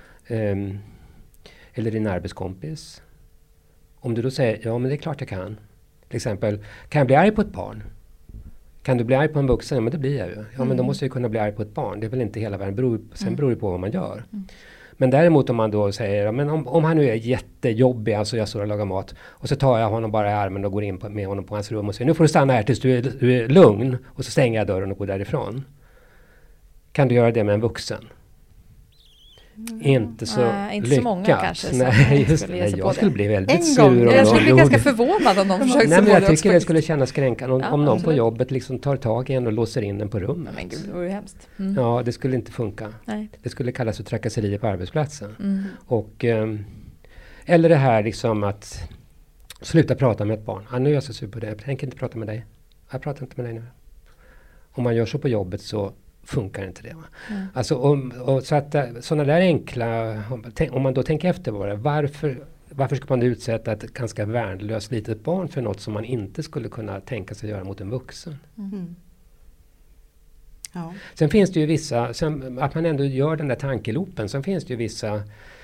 Eller din arbetskompis? Om du då säger, ja men det är klart jag kan. Till exempel, kan jag bli arg på ett barn? Kan du bli arg på en vuxen? Ja, men det blir jag ju. Ja, men då måste jag kunna bli arg på ett barn. Det är väl inte hela världen. Sen beror det på vad man gör. Men däremot om man då säger, ja, men om han nu är jättejobbig, alltså jag står och lagar mat, och så tar jag honom bara i armen och går in med honom på hans rum och säger, nu får du stanna här tills du är lugn, och så stänger jag dörren och går därifrån. Kan du göra det med en vuxen? inte så inte lyckat. så många kanske. Nej, just det. Jag skulle bli väldigt En sur. gång. Jag skulle bli ganska förvånad om de försökte Nej, men jag tycker det också. skulle kännas kränkande om någon absolut. på jobbet liksom tar tag i en och låser in en på rummet. Men gud, det vore ju hemskt. Ja, det skulle inte funka. Nej. Det skulle kallas för trakasserier på arbetsplatsen. Mm. Och, eller det här liksom att sluta prata med ett barn. Nu är jag så sur på det. Jag tänker inte prata med dig. Jag pratar inte med dig nu. Om man gör så på jobbet så funkar inte det. Va? Alltså, och så att sådana där enkla, om man då tänker efter vad det är, varför ska man utsätta ett ganska värnlöst litet barn för något som man inte skulle kunna tänka sig göra mot en vuxen? Mm. Ja. Sen finns det ju vissa, att man ändå gör den där tankelopen, sen finns det ju vissa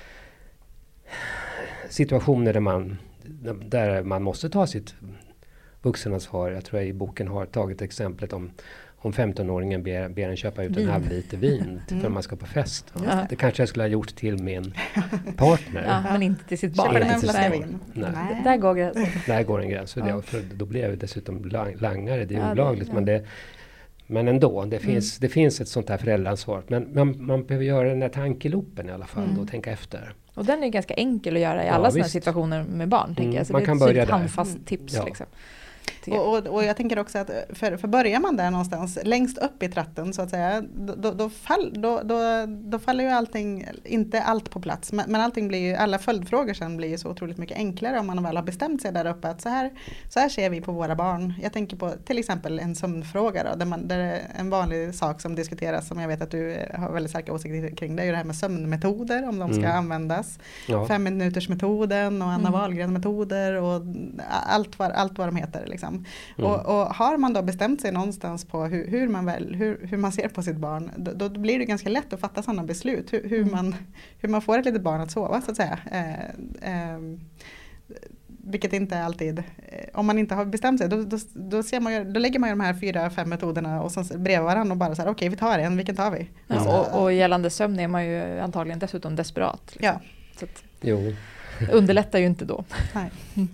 situationer där man måste ta sitt vuxenansvar. Jag tror jag i boken har tagit exemplet om 15-åringen ber en köpa ut en halv liter vin för att man ska på fest. Ja. Det kanske jag skulle ha gjort till min partner. Ja, men inte till sitt barn. Köper en flaska vin. Nej. Där går gränsen. Där går en gräns. För då blir jag ju dessutom langare. Det är olagligt. Ja. Men ändå, det finns ett sånt här föräldraansvar. Men man behöver göra den här tankelopen i alla fall och tänka efter. Och den är ganska enkel att göra i alla sådana situationer med barn, tänker jag. Så man det kan är börja ett där. handfast tips. Ja. Liksom. Och jag tänker också att för börjar man där någonstans längst upp i tratten så att säga, då faller ju allting, inte allt på plats, men allting blir ju, alla följdfrågor sen blir ju så otroligt mycket enklare om man väl har bestämt sig där uppe att så här ser vi på våra barn. Jag tänker på till exempel en sömnfråga då, där det är en vanlig sak som diskuteras, som jag vet att du har väldigt starka åsikter kring, det är ju det här med sömnmetoder, om de ska användas. Ja. 5-minutersmetoden och Anna Wahlgren-metoder och allt vad de heter liksom. Och har man då bestämt sig någonstans på hur man ser på sitt barn, då blir det ganska lätt att fatta sådana beslut. Hur man får ett litet barn att sova så att säga. Vilket inte alltid, om man inte har bestämt sig, då lägger man ju de här 4-5 metoderna och sen bredvid varandra och bara så här, okej, vi tar en, vilken tar vi? Ja, och gällande sömn är man ju antagligen dessutom desperat. Liksom. Ja. Så att, Jo. underlättar ju inte då. Nej.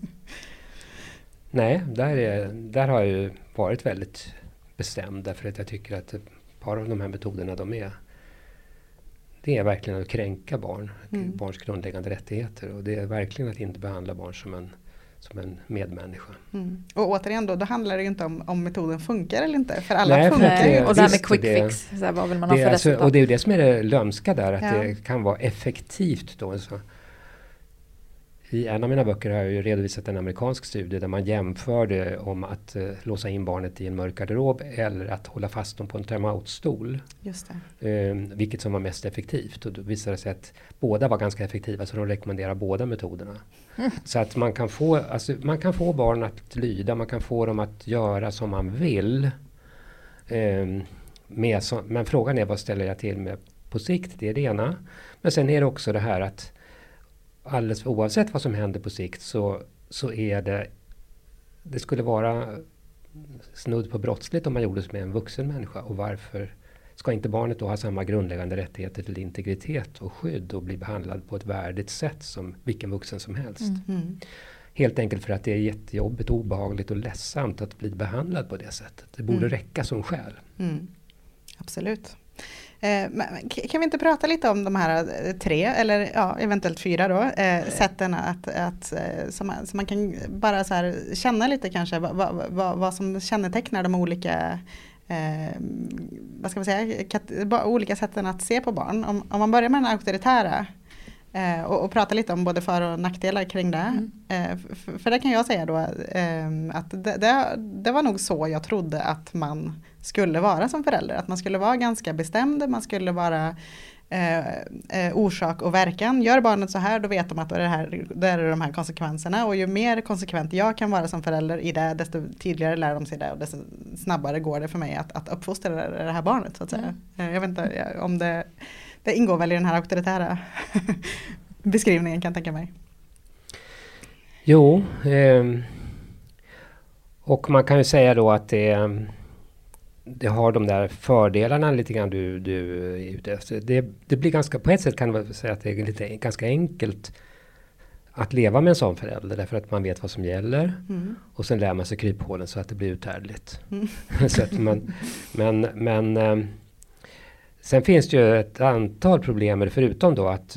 Nej, där har jag ju varit väldigt bestämd, därför att jag tycker att ett par av de här metoderna det är verkligen att kränka barns grundläggande rättigheter, och det är verkligen att inte behandla barn som en medmänniska. Och återigen då handlar det ju inte om metoden funkar eller inte, för alla Nej, funkar ju. Och det här med quick fix, så här, vad vill man ha för resultat? Och det är ju det som är det lömska där, att det kan vara effektivt då. Så. I en av mina böcker har jag ju redovisat en amerikansk studie där man jämförde om att låsa in barnet i en mörk garderob eller att hålla fast dem på en timeout-stol. Just det. Vilket som var mest effektivt. Och då visade det sig att båda var ganska effektiva, så de rekommenderar båda metoderna. Så att man kan få barn att lyda, man kan få dem att göra som man vill. Men frågan är, vad ställer jag till med på sikt? Det är det ena. Men sen är det också det här att alldeles oavsett vad som händer på sikt så är det skulle vara snudd på brottsligt om man gjorde det med en vuxen människa. Och varför ska inte barnet då ha samma grundläggande rättigheter till integritet och skydd och bli behandlad på ett värdigt sätt som vilken vuxen som helst? Helt enkelt för att det är jättejobbigt, obehagligt och ledsamt att bli behandlad på det sättet. Det borde räcka som skäl. Absolut. Kan vi inte prata lite om de här 3 eller eventuellt 4 då, sätten som man kan bara så här känna lite kanske vad som kännetecknar de olika vad ska man säga, olika sätten att se på barn. Om man börjar med den auktoritära och prata lite om både för- och nackdelar kring det. För det kan jag säga då att det var nog så jag trodde att man skulle vara som förälder. Att man skulle vara ganska bestämd, man skulle vara orsak och verkan. Gör barnet så här, då vet de att där är de här konsekvenserna. Och ju mer konsekvent jag kan vara som förälder i det, desto tydligare lär de sig det och desto snabbare går det för mig att uppfostra det här barnet så att säga. Jag vet inte om det ingår väl i den här auktoritära beskrivningen, kan jag tänka mig. Jo, och man kan ju säga då att det har de där fördelarna lite grann du är ute efter. Det blir ganska, på ett sätt kan man säga att det är ganska enkelt att leva med en sån förälder, därför att man vet vad som gäller och sen lär man sig kryphålen så att det blir uthärdligt. Så att Sen finns det ju ett antal problem, förutom då att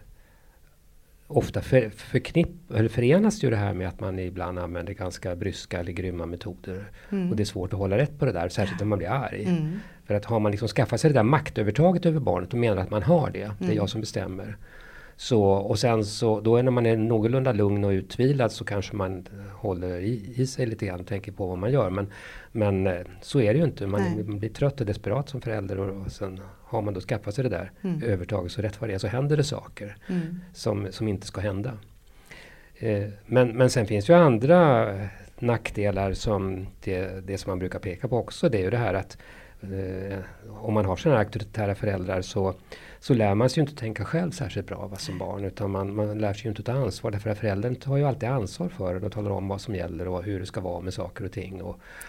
ofta förenas ju det här med att man ibland använder ganska bryska eller grymma metoder. Och det är svårt att hålla rätt på det där, särskilt när man blir arg. För att har man liksom skaffat sig det där maktövertaget över barnet och menar att man har det, det är jag som bestämmer. Så, och sen så, då när man är någorlunda lugn och utvilad så kanske man håller i sig lite grann och tänker på vad man gör. Men så är det ju inte. Man blir trött och desperat som förälder och sen har man då skaffat sig det där övertaget, så rätt vad det är så händer det saker som inte ska hända. Men sen finns ju andra nackdelar som det som man brukar peka på också. Det är ju det här att om man har sådana här auktoritära föräldrar så lär man sig ju inte tänka själv särskilt bra som barn, utan man lär sig ju inte ta ansvar, därför att föräldern tar ju alltid ansvar för det och talar om vad som gäller och hur det ska vara med saker och ting.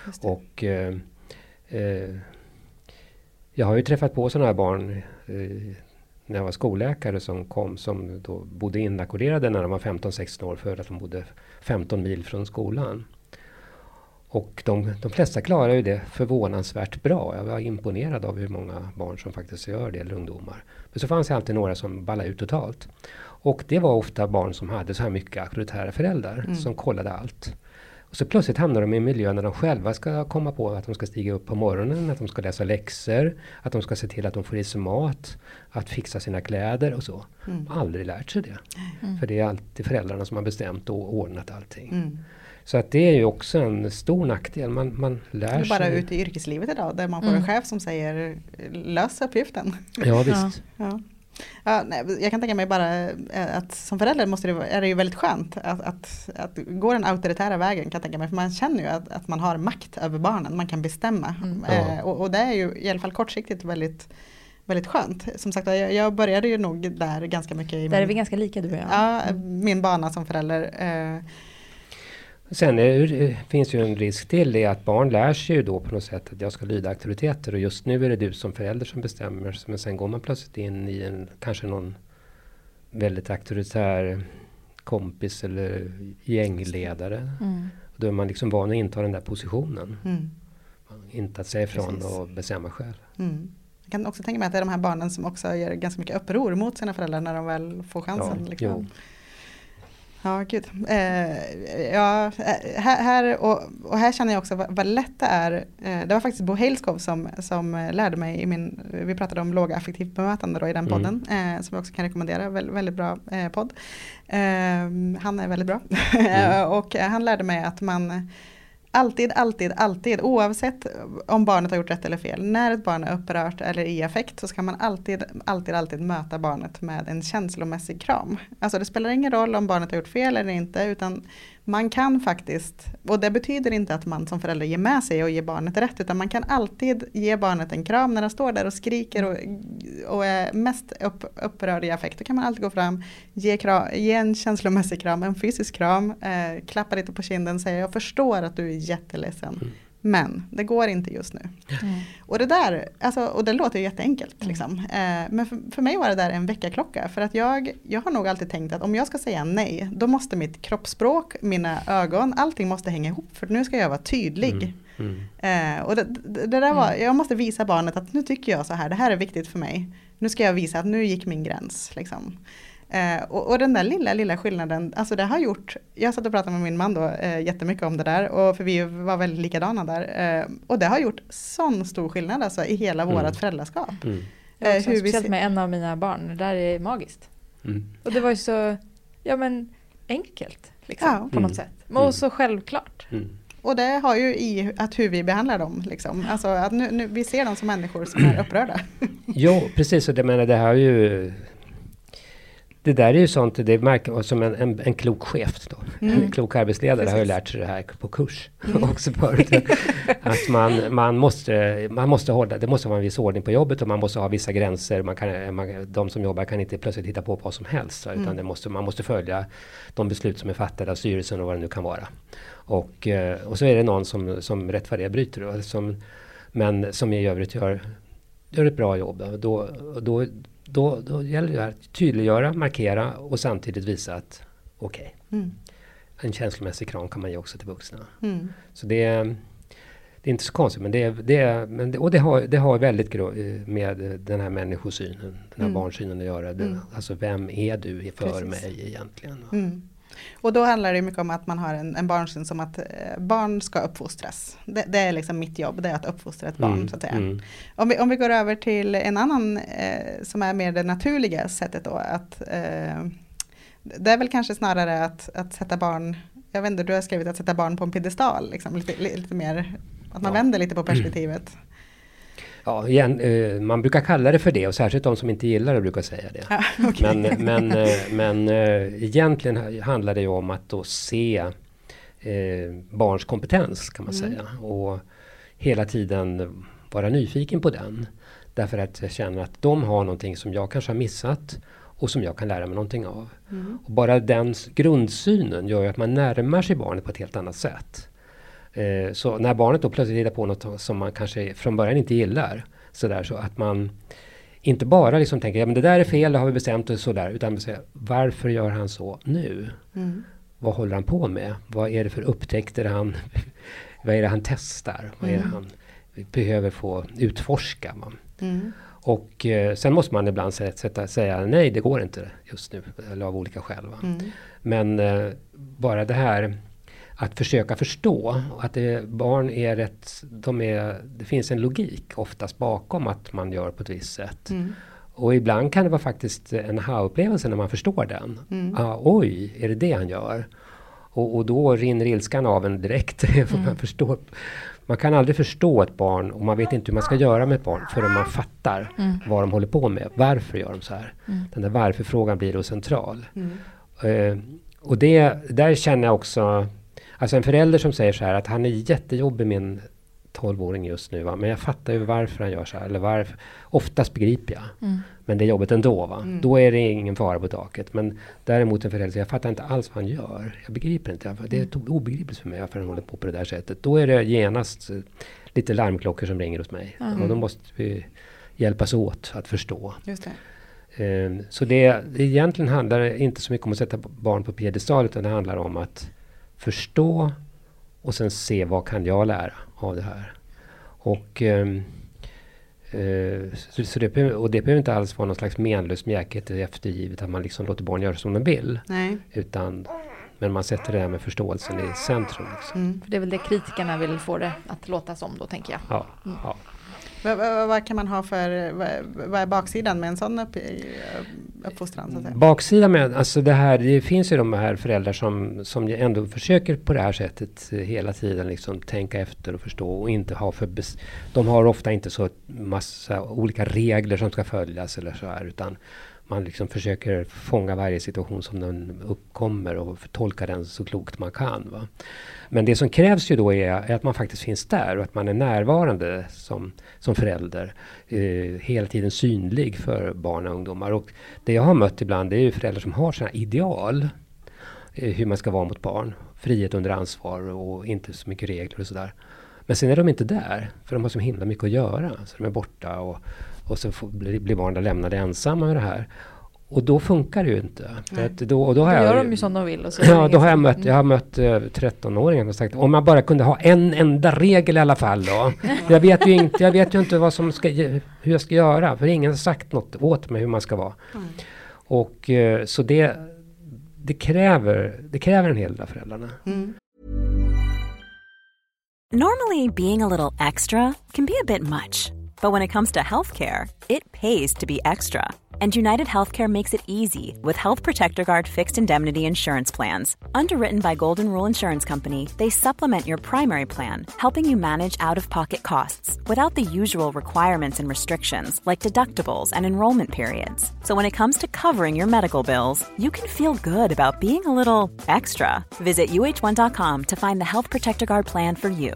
Jag har ju träffat på sådana här barn när jag var skolläkare som då bodde inackorderade när de var 15-16 år för att de bodde 15 mil från skolan. Och de flesta klarar ju det förvånansvärt bra. Jag var imponerad av hur många barn som faktiskt gör det, eller ungdomar. Men så fanns det alltid några som ballade ut totalt. Och det var ofta barn som hade så här mycket auktoritära föräldrar som kollade allt. Och så plötsligt hamnar de i en miljö när de själva ska komma på att de ska stiga upp på morgonen, att de ska läsa läxor, att de ska se till att de får i sig mat, att fixa sina kläder och så. De har aldrig lärt sig det. För det är alltid föräldrarna som har bestämt och ordnat allting. Så att det är ju också en stor nackdel. Man lär sig. Bara ute i yrkeslivet idag där man får en chef som säger lös uppgiften. Ja, visst. Ja. Ja, nej, jag kan tänka mig bara att som förälder är det ju väldigt skönt att gå den auktoritära vägen, kan jag tänka mig. För man känner ju att man har makt över barnen. Man kan bestämma. Och det är ju i alla fall kortsiktigt väldigt, väldigt skönt. Som sagt, jag började ju nog där ganska mycket. Där är vi ganska lika, du och jag. Ja, min bana som förälder. Sen finns ju en risk till det att barn lär sig ju då på något sätt att jag ska lyda auktoriteter, och just nu är det du som förälder som bestämmer, men sen går man plötsligt in i kanske någon väldigt auktoritär kompis eller gängledare. Då är man liksom van att inta den där positionen. Inte att säga ifrån och bestämma själv. Jag kan också tänka mig att det är de här barnen som också gör ganska mycket uppror mot sina föräldrar när de väl får chansen. Ja, liksom. Ja, gud. Här känner jag också vad lätt det är. Det var faktiskt Bo Heilskov som lärde mig vi pratade om låga affektivt bemötande då i den podden, som jag också kan rekommendera. Väldigt bra podd. Han är väldigt bra. Och han lärde mig att man alltid, oavsett om barnet har gjort rätt eller fel, när ett barn är upprört eller i affekt, så ska man alltid möta barnet med en känslomässig kram. Alltså det spelar ingen roll om barnet har gjort fel eller inte, utan man kan faktiskt, och det betyder inte att man som förälder ger med sig och ger barnet rätt, utan man kan alltid ge barnet en kram när den står där och skriker och är mest upprörd i affekt. Då kan man alltid gå fram, ge en känslomässig kram, en fysisk kram, klappa lite på kinden och säga jag förstår att du är jätteledsen. Men det går inte just nu. Och det där, och det låter ju jätteenkelt liksom. Men för mig var det där en väckarklocka. För att jag har nog alltid tänkt att om jag ska säga nej, då måste mitt kroppsspråk, mina ögon, allting måste hänga ihop. För nu ska jag vara tydlig. Och det där var, jag måste visa barnet att nu tycker jag så här, det här är viktigt för mig. Nu ska jag visa att nu gick min gräns liksom. Och den där lilla skillnaden, alltså det har gjort, jag satt och pratade med min man då jättemycket om det där, och för vi var väldigt likadana där, och det har gjort sån stor skillnad alltså i hela vårat föräldraskap. Speciellt med en av mina barn, det där är magiskt. Och det var ju så, enkelt liksom, på något sätt, och så självklart. Och det har ju i att hur vi behandlar dem liksom. Alltså att nu vi ser dem som människor som är upprörda. Jo, precis, och det här är ju, det där är ju sånt, det märker som en klok chef då. En klok arbetsledare har ju lärt sig det här på kurs också förut. Att man måste hålla, det måste vara en viss ordning på jobbet, och man måste ha vissa gränser. De som jobbar kan inte plötsligt hitta på vad som helst, utan man måste följa de beslut som är fattade av styrelsen och vad det nu kan vara. Och så är det någon som rätt vad det bryter, men som i övrigt gör ett bra jobb. Då gäller det att tydliggöra, markera och samtidigt visa att en känslomässig kram kan man ge också till vuxna. Så det Det är inte så konstigt, men det har väldigt med den här människosynen, den här barnsynen att göra. Alltså vem är du för mig egentligen? Och då handlar det mycket om att man har en barnsyn som att barn ska uppfostras. Det är liksom mitt jobb, det är att uppfostra ett barn så att säga. Om vi går över till en annan som är mer det naturliga sättet då, att det är väl kanske snarare att sätta barn, jag vet inte, du har skrivit att sätta barn på en piedestal, liksom, lite mer, att man vänder lite på perspektivet. Ja, igen, man brukar kalla det för det, och särskilt de som inte gillar det brukar säga det. Ja, okay. Men egentligen handlar det ju om att då se barns kompetens, kan man säga, och hela tiden vara nyfiken på den. Därför att jag känner att de har någonting som jag kanske har missat och som jag kan lära mig någonting av. Och bara den grundsynen gör ju att man närmar sig barnet på ett helt annat sätt. Så när barnet då plötsligt hittar på något som man kanske från början inte gillar, så att man inte bara liksom tänker, ja men det där är fel, det har vi bestämt och sådär, utan man säger, varför gör han så nu? Vad håller han på med? Vad är det för upptäckter vad är det han testar? Vad är det han behöver få utforska? Och sen måste man ibland säga nej, det går inte just nu, eller av olika skäl. Men bara det här att försöka förstå att barn är det finns en logik oftast bakom att man gör på ett visst sätt. Och ibland kan det vara faktiskt en aha-upplevelse när man förstår den. Oj, är det han gör? Och då rinner ilskan av en direkt. För man kan aldrig förstå ett barn, och man vet inte hur man ska göra med ett barn förrän man fattar vad de håller på med. Varför gör de så här? Den där varför-frågan blir då central. Och där känner jag också, alltså en förälder som säger så här att han är jättejobbig, min 12-åring just nu, va? Men jag fattar ju varför han gör så här, eller varför. Oftast begriper jag, men det är jobbet ändå, va? Då är det ingen fara på taket. Men däremot en förälder, jag fattar inte alls vad han gör, jag begriper inte, det är obegripligt för mig varför han håller på det där sättet. Då är det genast lite larmklockor som ringer hos mig, och då måste vi hjälpas åt att förstå. Just det. Så det egentligen handlar inte så mycket om att sätta barn på piedestal, utan det handlar om att förstå och sen se vad kan jag lära av det här. Och det behöver inte alls vara någon slags menlös mjäkhet eftergivet att man liksom låter barn göra som de vill. Nej. Men man sätter det här med förståelsen i centrum. Liksom. För det är väl det kritikerna vill få det att låta som då, tänker jag. Ja. Vad kan man ha för, vad är baksidan med en sån uppfostran? Så att säga? Baksidan med, alltså det finns ju de här föräldrar som ändå försöker på det här sättet hela tiden liksom tänka efter och förstå, och inte ha de har ofta inte så massa olika regler som ska följas eller så här, utan man liksom försöker fånga varje situation som den uppkommer och tolka den så klokt man kan, va? Men det som krävs ju då är att man faktiskt finns där, och att man är närvarande som förälder, hela tiden synlig för barn och ungdomar. Och det jag har mött ibland är ju föräldrar som har sådana ideal, hur man ska vara mot barn, frihet under ansvar och inte så mycket regler och sådär. Men sen är de inte där, för de har så himla mycket att göra, så de är borta och så blir barnen lämnade ensamma med det här. Och då funkar det ju inte. För att då gör de ju som de vill. Och så ja, då har jag har mött 13-åringar som sagt, om man bara kunde ha en enda regel i alla fall då. Jag vet ju inte hur jag ska göra, för ingen har sagt något åt mig hur man ska vara. Och så det kräver en hel del av föräldrarna. Normally, being a little extra can be a bit much. But when it comes to healthcare, it pays to be extra. And United Healthcare makes it easy with Health Protector Guard fixed indemnity insurance plans. Underwritten by Golden Rule Insurance Company, they supplement your primary plan, helping you manage out-of-pocket costs without the usual requirements and restrictions like deductibles and enrollment periods. So when it comes to covering your medical bills, you can feel good about being a little extra. Visit uh1.com to find the Health Protector Guard plan for you.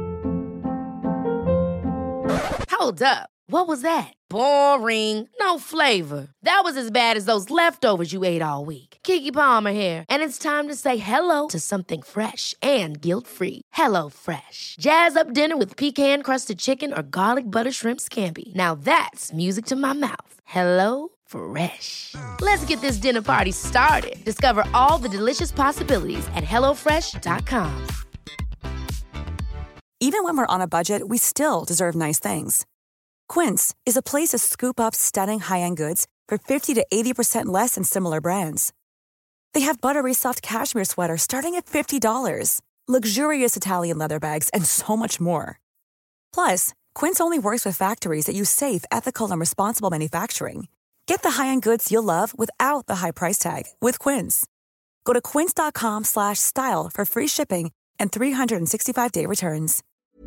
Hold up. What was that? Boring. No flavor. That was as bad as those leftovers you ate all week. Keke Palmer here, and it's time to say hello to something fresh and guilt-free. Hello Fresh. Jazz up dinner with pecan-crusted chicken or garlic butter shrimp scampi. Now that's music to my mouth. Hello Fresh. Let's get this dinner party started. Discover all the delicious possibilities at hellofresh.com. Even when we're on a budget, we still deserve nice things. Quince is a place to scoop up stunning high-end goods for 50 to 80% less than similar brands. They have buttery soft cashmere sweaters starting at $50, luxurious Italian leather bags, and so much more. Plus, Quince only works with factories that use safe, ethical, and responsible manufacturing. Get the high-end goods you'll love without the high price tag with Quince. Go to quince.com/style for free shipping and 365-day returns.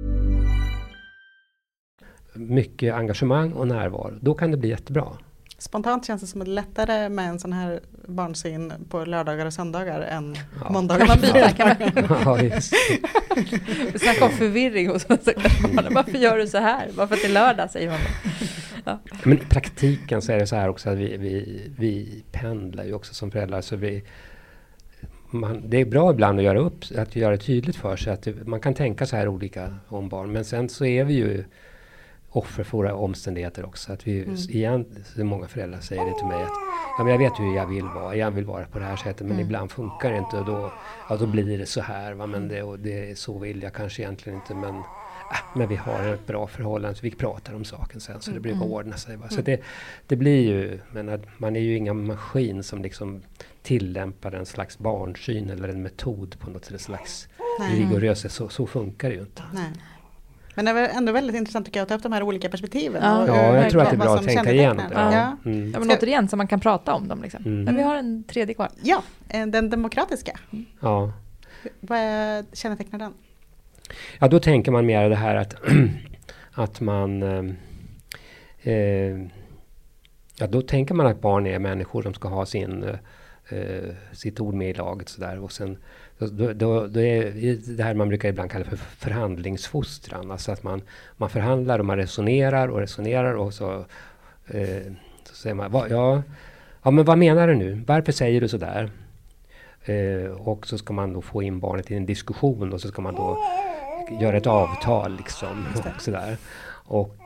Mycket engagemang och närvaro. Då kan det bli jättebra. Spontant känns det som att det är lättare med en sån här barnsyn på lördagar och söndagar än måndagar. Kan man byta? Kan man... Ja, just Vi snackar om förvirring hos barnen. Varför gör du så här? Varför att det är lördag, säger man. Ja. Men i praktiken så är det så här också att vi pendlar ju också som föräldrar. Så det är bra ibland att göra det tydligt för sig. Att man kan tänka så här olika om barn. Men sen så är vi ju offer för våra omständigheter också. Att så många föräldrar säger det till mig att men jag vet hur jag vill vara. Jag vill vara på det här sättet, men ibland funkar det inte. Och då blir det så här. Va? Men det så vill jag kanske egentligen inte. Men vi har ett bra förhållande, så vi pratar om saken sen. Så det brukar ordna sig. Va? Så det blir ju, men att man är ju inga maskin som liksom tillämpar en slags barnsyn eller en metod på något slags rigorös. Så funkar det ju inte. Nej. Men det är ändå väldigt intressant tycker jag att ta upp de här olika perspektiven. Ja, jag tror att det är bra att tänka igenom det. Ja, men återigen så man kan prata om dem. Liksom. Men vi har en tredje kvar. Ja, den demokratiska. Ja. Vad kännetecknar den? Ja, då tänker man mer det här att man... då tänker man att barn är människor som ska ha sitt ord med i laget. Sådär. Och sen... Då är det här man brukar ibland kalla för förhandlingsfostran. Alltså att man förhandlar och man resonerar och så säger man men vad menar du nu? Varför säger du så där? Och så ska man då få in barnet i en diskussion och så ska man då göra ett avtal liksom och sådär. Och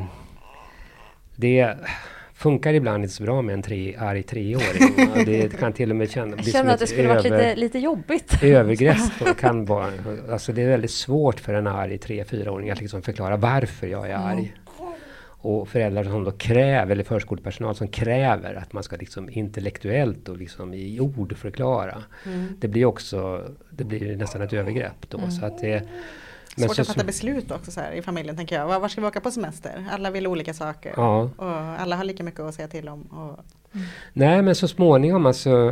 det funkar ibland inte så bra med en arg 3-åring. Det kan till och med jag känner att det skulle varit lite jobbigt. Övergrepp kan vara... Alltså det är väldigt svårt för en arg 3-4-åring att liksom förklara varför jag är arg. Och föräldrar som då kräver, eller förskolepersonal som kräver att man ska liksom intellektuellt och liksom i ord förklara. Det blir nästan ett övergrepp då. Så att det... Svårt att fatta beslut också så här, i familjen tänker jag. Var ska vi åka på semester? Alla vill olika saker. Ja. Och alla har lika mycket att säga till om. Nej, men så småningom alltså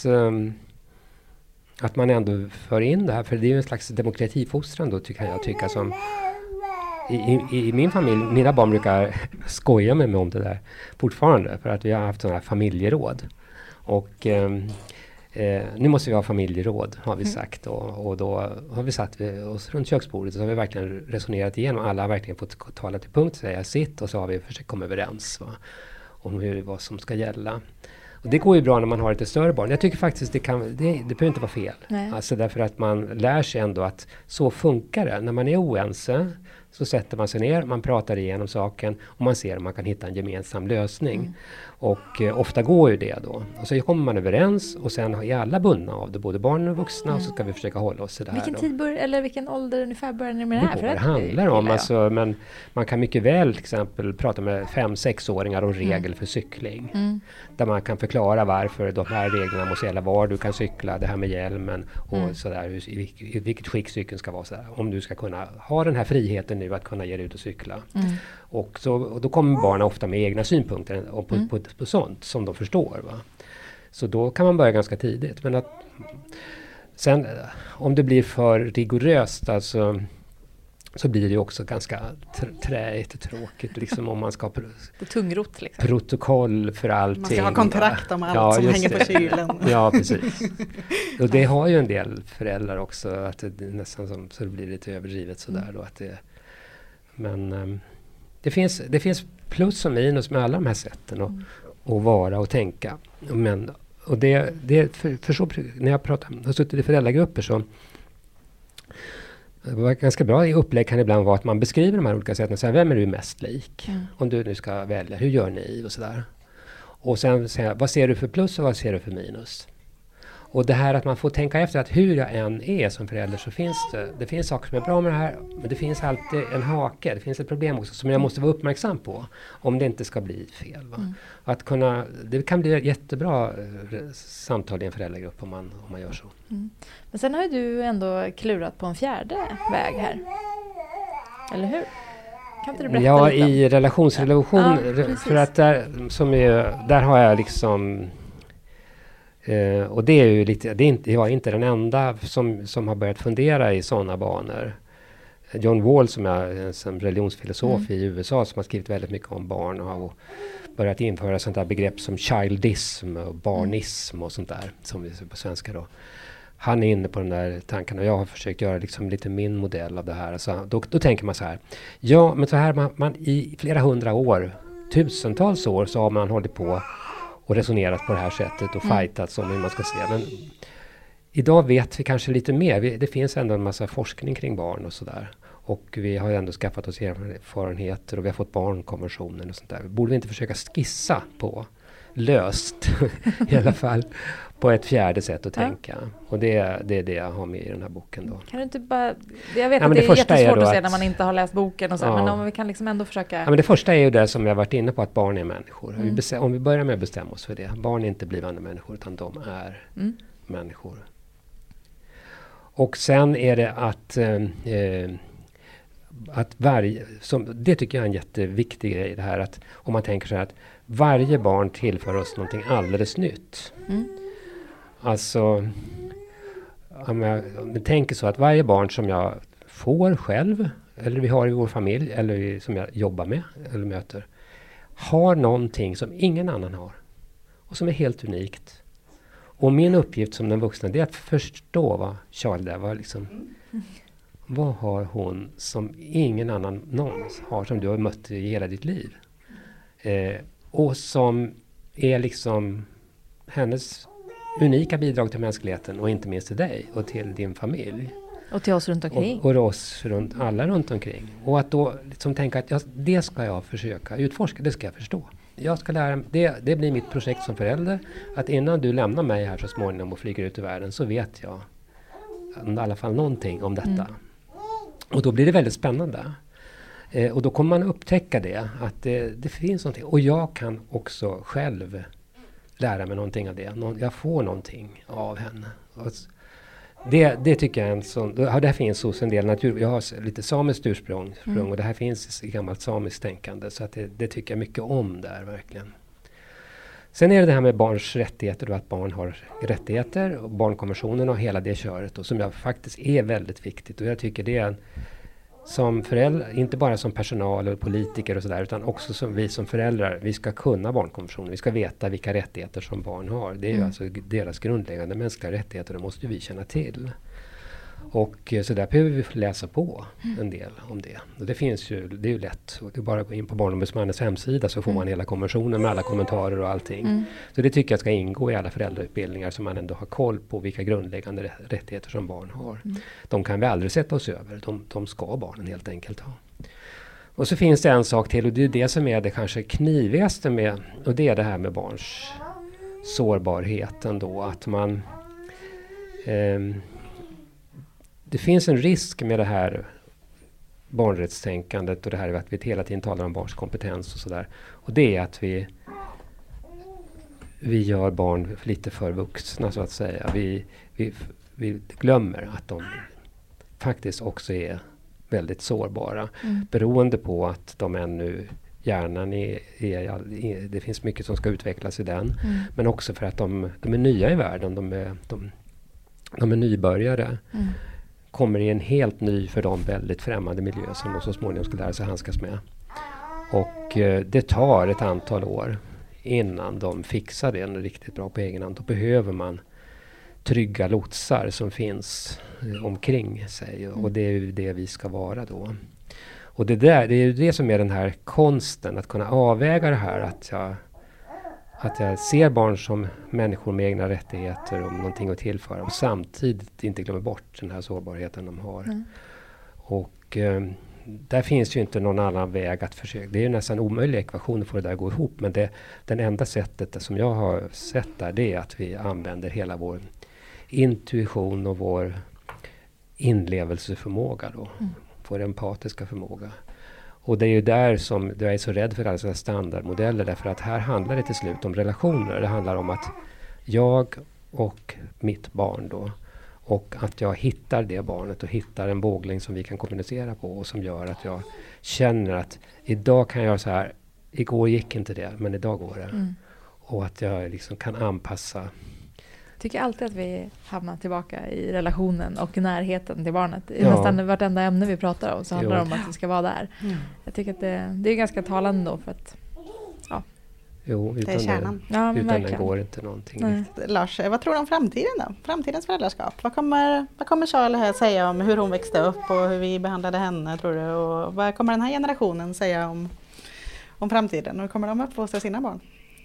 att man ändå för in det här. För det är ju en slags demokratifostran då kan jag tycka som... I min familj, mina barn brukar skoja med mig om det där fortfarande. För att vi har haft sådana här familjeråd. Och... nu måste vi ha familjeråd, har vi sagt. Och då har vi satt oss runt köksbordet och så har vi verkligen resonerat igenom. Alla har verkligen fått tala till punkt, säga sitt. Och så har vi försökt komma överens om vad som ska gälla. Och det går ju bra när man har lite större barn. Jag tycker faktiskt det behöver inte vara fel. Alltså därför att man lär sig ändå att så funkar det. När man är oense så sätter man sig ner, man pratar igenom saken och man ser om man kan hitta en gemensam lösning. Och ofta går ju det då. Och så kommer man överens och sen är alla bundna av det, både barn och vuxna, och så ska vi försöka hålla oss till det här. Vilken tid eller vilken ålder ungefär börjar ni med det här? Det handlar om, alltså, men man kan mycket väl till exempel prata med 5-6-åringar om regel för cykling. Där man kan förklara varför de här reglerna måste gälla, var du kan cykla, det här med hjälmen och sådär, i vilket skick cykeln ska vara, sådär, om du ska kunna ha den här friheten nu att kunna ge dig ut och cykla. Och då kommer barnen ofta med egna synpunkter på sånt som de förstår. Va? Så då kan man börja ganska tidigt. Men att sen om det blir för rigoröst, alltså, så blir det ju också ganska träigt och tråkigt. Liksom, om man ska ha tungrot, liksom. Protokoll för allting. Man ska ha kontrakt om allt som hänger på kylen. Ja, precis. Och det har ju en del föräldrar också. Att det är nästan så det blir lite överdrivet sådär. Då, att men det finns plus och minus med alla de här sätten att vara och tänka. Och för så, när jag har suttit i föräldragrupper så det var ganska bra i upplägg kan ibland vara att man beskriver de här olika sätten. Så här, vem är du mest lik? Om du nu ska välja, hur gör ni? Och sådär. Och sen säga, vad ser du för plus och vad ser du för minus? Och det här att man får tänka efter att hur jag än är som förälder så finns det finns saker som är bra med det här, men det finns alltid en hake, det finns ett problem också som jag måste vara uppmärksam på om det inte ska bli fel. Va? Att det kan bli jättebra samtal i en föräldragrupp om man gör så. Men sen har ju du ändå klurat på en fjärde väg här. Eller hur? Kan inte du berätta lite? I relationsrevolution, för att där har jag liksom... och det är ju lite, jag är inte den enda som har börjat fundera i sådana banor. John Wall som är en religionsfilosof i USA som har skrivit väldigt mycket om barn och har börjat införa sånt där begrepp som childism och barnism och sånt där som vi ser på svenska då. Han är inne på den där tanken och jag har försökt göra liksom lite min modell av det här. Alltså, då tänker man så här. Ja, men så här man i flera hundra år, tusentals år så har man hållit på och resonerat på det här sättet och fightats om hur man ska se. Men idag vet vi kanske lite mer. Det finns ändå en massa forskning kring barn och sådär. Och vi har ändå skaffat oss erfarenheter och vi har fått barnkonventionen och sånt där. Borde vi inte försöka skissa på löst i alla fall på ett fjärde sätt att tänka. Och det är det jag har med i den här boken då. Kan du inte bara... Jag vet att det är jättesvårt att se när man inte har läst boken och så, men om vi kan liksom ändå försöka... Ja, men det första är ju det som jag varit inne på, att barn är människor. Om vi börjar med att bestämma oss för det. Barn är inte blivande människor utan de är människor. Och sen är det att det tycker jag är en jätteviktig grej det här, att om man tänker så här att varje barn tillför oss någonting alldeles nytt. Alltså om jag tänker så att varje barn som jag får själv eller vi har i vår familj eller som jag jobbar med eller möter har någonting som ingen annan har och som är helt unikt. Och min uppgift som den vuxna är att förstå vad Charlie där var liksom. Vad har hon som ingen annan någonsin har, som du har mött i hela ditt liv? Och som är liksom hennes unika bidrag till mänskligheten och inte minst till dig och till din familj. Och till oss runt omkring. Och oss alla runt omkring. Och att då liksom tänka att det ska jag försöka utforska, det ska jag förstå. Jag ska lära det blir mitt projekt som förälder. Att innan du lämnar mig här så småningom och flyger ut i världen så vet jag i alla fall någonting om detta. Och då blir det väldigt spännande. Och då kommer man upptäcka det. Att det finns någonting. Och jag kan också själv lära mig någonting av det. Jag får någonting av henne. Och det tycker jag är en sån... Det här finns hos en del natur... Jag har lite samiskt ursprung. Och det här finns i gammalt samiskt tänkande. Så att det tycker jag mycket om där verkligen. Sen är det här med barns rättigheter och att barn har rättigheter och barnkonventionen och hela det köret och som jag faktiskt är väldigt viktigt. Och jag tycker det är som föräldrar, inte bara som personal och politiker och sådär utan också som vi som föräldrar, vi ska kunna barnkonventionen. Vi ska veta vilka rättigheter som barn har. Det är ju alltså deras grundläggande mänskliga rättigheter, det måste vi känna till. Och så där behöver vi läsa på en del om det. Och det finns ju, det är ju lätt. Och det är bara att gå in på Barnombudsmannens hemsida så får man hela konventionen med alla kommentarer och allting. Så det tycker jag ska ingå i alla föräldrautbildningar så man ändå har koll på vilka grundläggande rättigheter som barn har. De kan vi aldrig sätta oss över. De ska barnen helt enkelt ha. Och så finns det en sak till och det är det som är det kanske knivigaste med, och det är det här med barns sårbarheten då. Att man... det finns en risk med det här barnrättstänkandet och det här att vi hela tiden talar om barns kompetens och sådär. Och det är att vi gör barn lite för vuxna så att säga. Vi glömmer att de faktiskt också är väldigt sårbara. Beroende på att de ännu hjärnan det finns mycket som ska utvecklas i den. Men också för att de är nya i världen. De är nybörjare. Kommer i en helt ny för dem väldigt främmande miljö som de så småningom ska lära sig handskas med. Och det tar ett antal år innan de fixar det riktigt bra på egen hand. Då behöver man trygga lotsar som finns omkring sig. Och det är ju det vi ska vara då. Och det är ju det som är den här konsten, att kunna avväga det här att jag ser barn som människor med egna rättigheter och någonting att tillföra och samtidigt inte glömmer bort den här sårbarheten de har. Och där finns ju inte någon annan väg att försöka. Det är ju nästan omöjlig ekvation att få det där att gå ihop, men den enda sättet som jag har sett där, det är att vi använder hela vår intuition och vår inlevelseförmåga då. Vår empatiska förmåga. Och det är ju där som jag är så rädd för alla sådana standardmodeller, därför att här handlar det till slut om relationer. Det handlar om att jag och mitt barn då, och att jag hittar det barnet och hittar en bågling som vi kan kommunicera på och som gör att jag känner att idag kan jag göra så här, igår gick inte det, men idag går det. Och att jag liksom kan anpassa. Jag tycker alltid att vi hamnar tillbaka i relationen och närheten till barnet. I nästan vartenda ämne vi pratar om så handlar det om att vi ska vara där. Jag tycker att det är ganska talande då, för att Jo, utan det är kärnan. Utan den går inte någonting. Lars, vad tror du om framtiden då? Framtidens föräldraskap. Vad kommer Charlie här säga om hur hon växte upp och hur vi behandlade henne, tror du? Och vad kommer den här generationen säga om framtiden? Och hur kommer de uppfostra sina barn?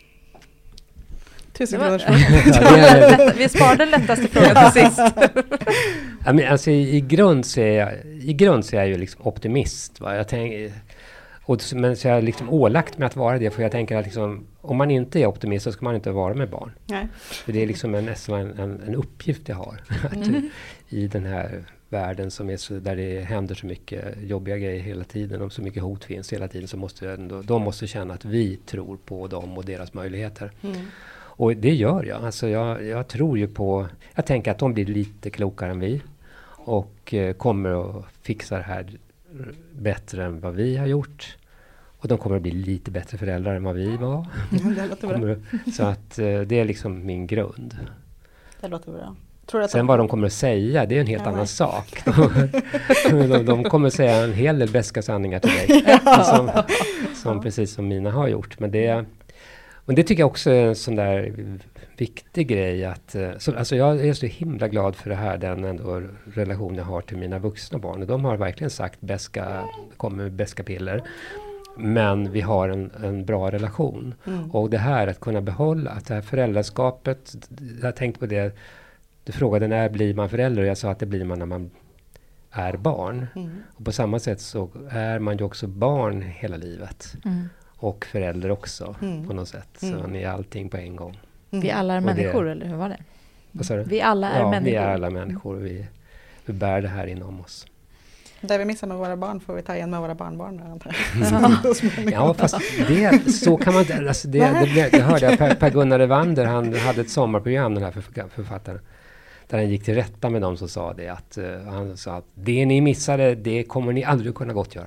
1000 kronors fråga. Vi sparar den lättaste frågan till sist. Ja, men alltså, i grund så är jag ju liksom optimist. Va? Men så har jag liksom ålagt mig att vara det, för jag tänker att liksom, om man inte är optimist så ska man inte vara med barn. Nej. För det är liksom en uppgift jag har. I den här världen som är så, där det händer så mycket jobbiga grejer hela tiden och så mycket hot finns hela tiden, så måste de måste känna att vi tror på dem och deras möjligheter. Och det gör jag. Alltså jag tror ju på, jag tänker att de blir lite klokare än vi och kommer att fixa det här bättre än vad vi har gjort. Och de kommer att bli lite bättre föräldrar än vad vi var. Det låter bra. Så att det är liksom min grund. Det låter bra. Tror du att sen vad de kommer att säga, det är en helt annan sak. De kommer att säga en hel del beska sanningar till dig. Som precis som mina har gjort. Men det tycker jag också är en sån där viktig grej. Alltså jag är så himla glad för det här, den ändå relation jag har till mina vuxna barn. Och de har verkligen sagt kommer med beska piller. Men vi har en bra relation. Och det här att kunna behålla, att det här föräldraskapet, jag har tänkt på det, du frågade när blir man förälder, och jag sa att det blir man när man är barn. Och på samma sätt så är man ju också barn hela livet. Och förälder också på något sätt. Så ni är allting på en gång. Vi alla är människor, eller hur var det? Vad sa du? Vi alla är människor. Vi är alla människor. Vi bär det här inom oss. Det vi missar med våra barn får vi ta igen med våra barnbarn. Ja, fast så kan man inte. Alltså det hörde jag Per Gunnar Evander, han hade ett sommarprogram, den här författaren, där han gick till rätta med dem som sa det, att han sa att det ni missade, det kommer ni aldrig kunna gottgöra.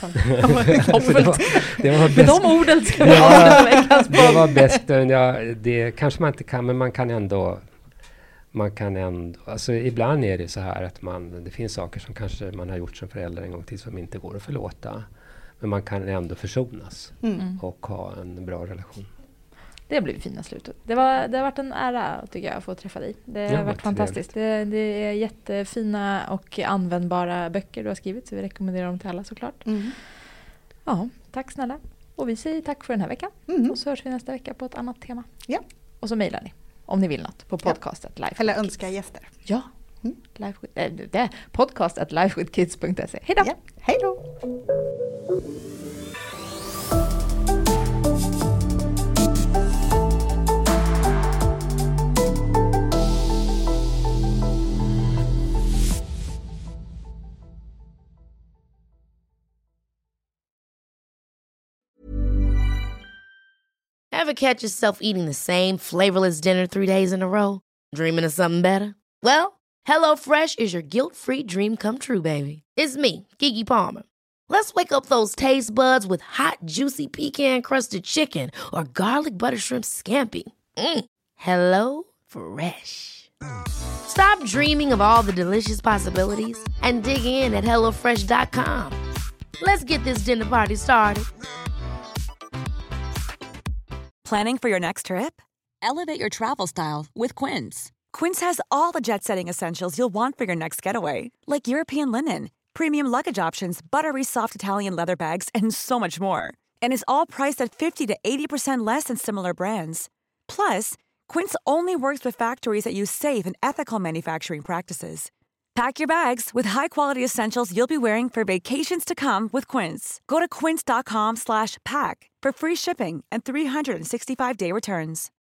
Det var bäst. Med de orden ska vi ha veckans podd. Det var bäst. Det kanske man inte kan, men man kan ändå, alltså ibland är det så här att det finns saker som kanske man har gjort som förälder en gång till som inte går att förlåta. Men man kan ändå försonas och ha en bra relation. Det blir fina slutet. Det har varit en ära, tycker jag, att få träffa dig. Det har varit fantastiskt. Det är jättefina och användbara böcker du har skrivit, så vi rekommenderar dem till alla såklart. Ja, tack snälla. Och vi säger tack för den här veckan. Och så hörs vi nästa vecka på ett annat tema. Ja. Och så mejlar ni om ni vill något på podcastet Life eller with önska Kids. gäster. Ja. podcast@lifewithkids.se. Hej då! Ja. Hej då! Ever catch yourself eating the same flavorless dinner 3 days in a row? Dreaming of something better? Well, HelloFresh is your guilt-free dream come true, baby. It's me, Keke Palmer. Let's wake up those taste buds with hot, juicy pecan-crusted chicken or garlic butter shrimp scampi. Hello Fresh. Stop dreaming of all the delicious possibilities and dig in at HelloFresh.com. Let's get this dinner party started. Planning for your next trip? Elevate your travel style with Quince. Quince has all the jet-setting essentials you'll want for your next getaway, like European linen, premium luggage options, buttery soft Italian leather bags, and so much more. And is all priced at 50 to 80% less than similar brands. Plus, Quince only works with factories that use safe and ethical manufacturing practices. Pack your bags with high-quality essentials you'll be wearing for vacations to come with Quince. Go to quince.com/pack for free shipping and 365-day returns.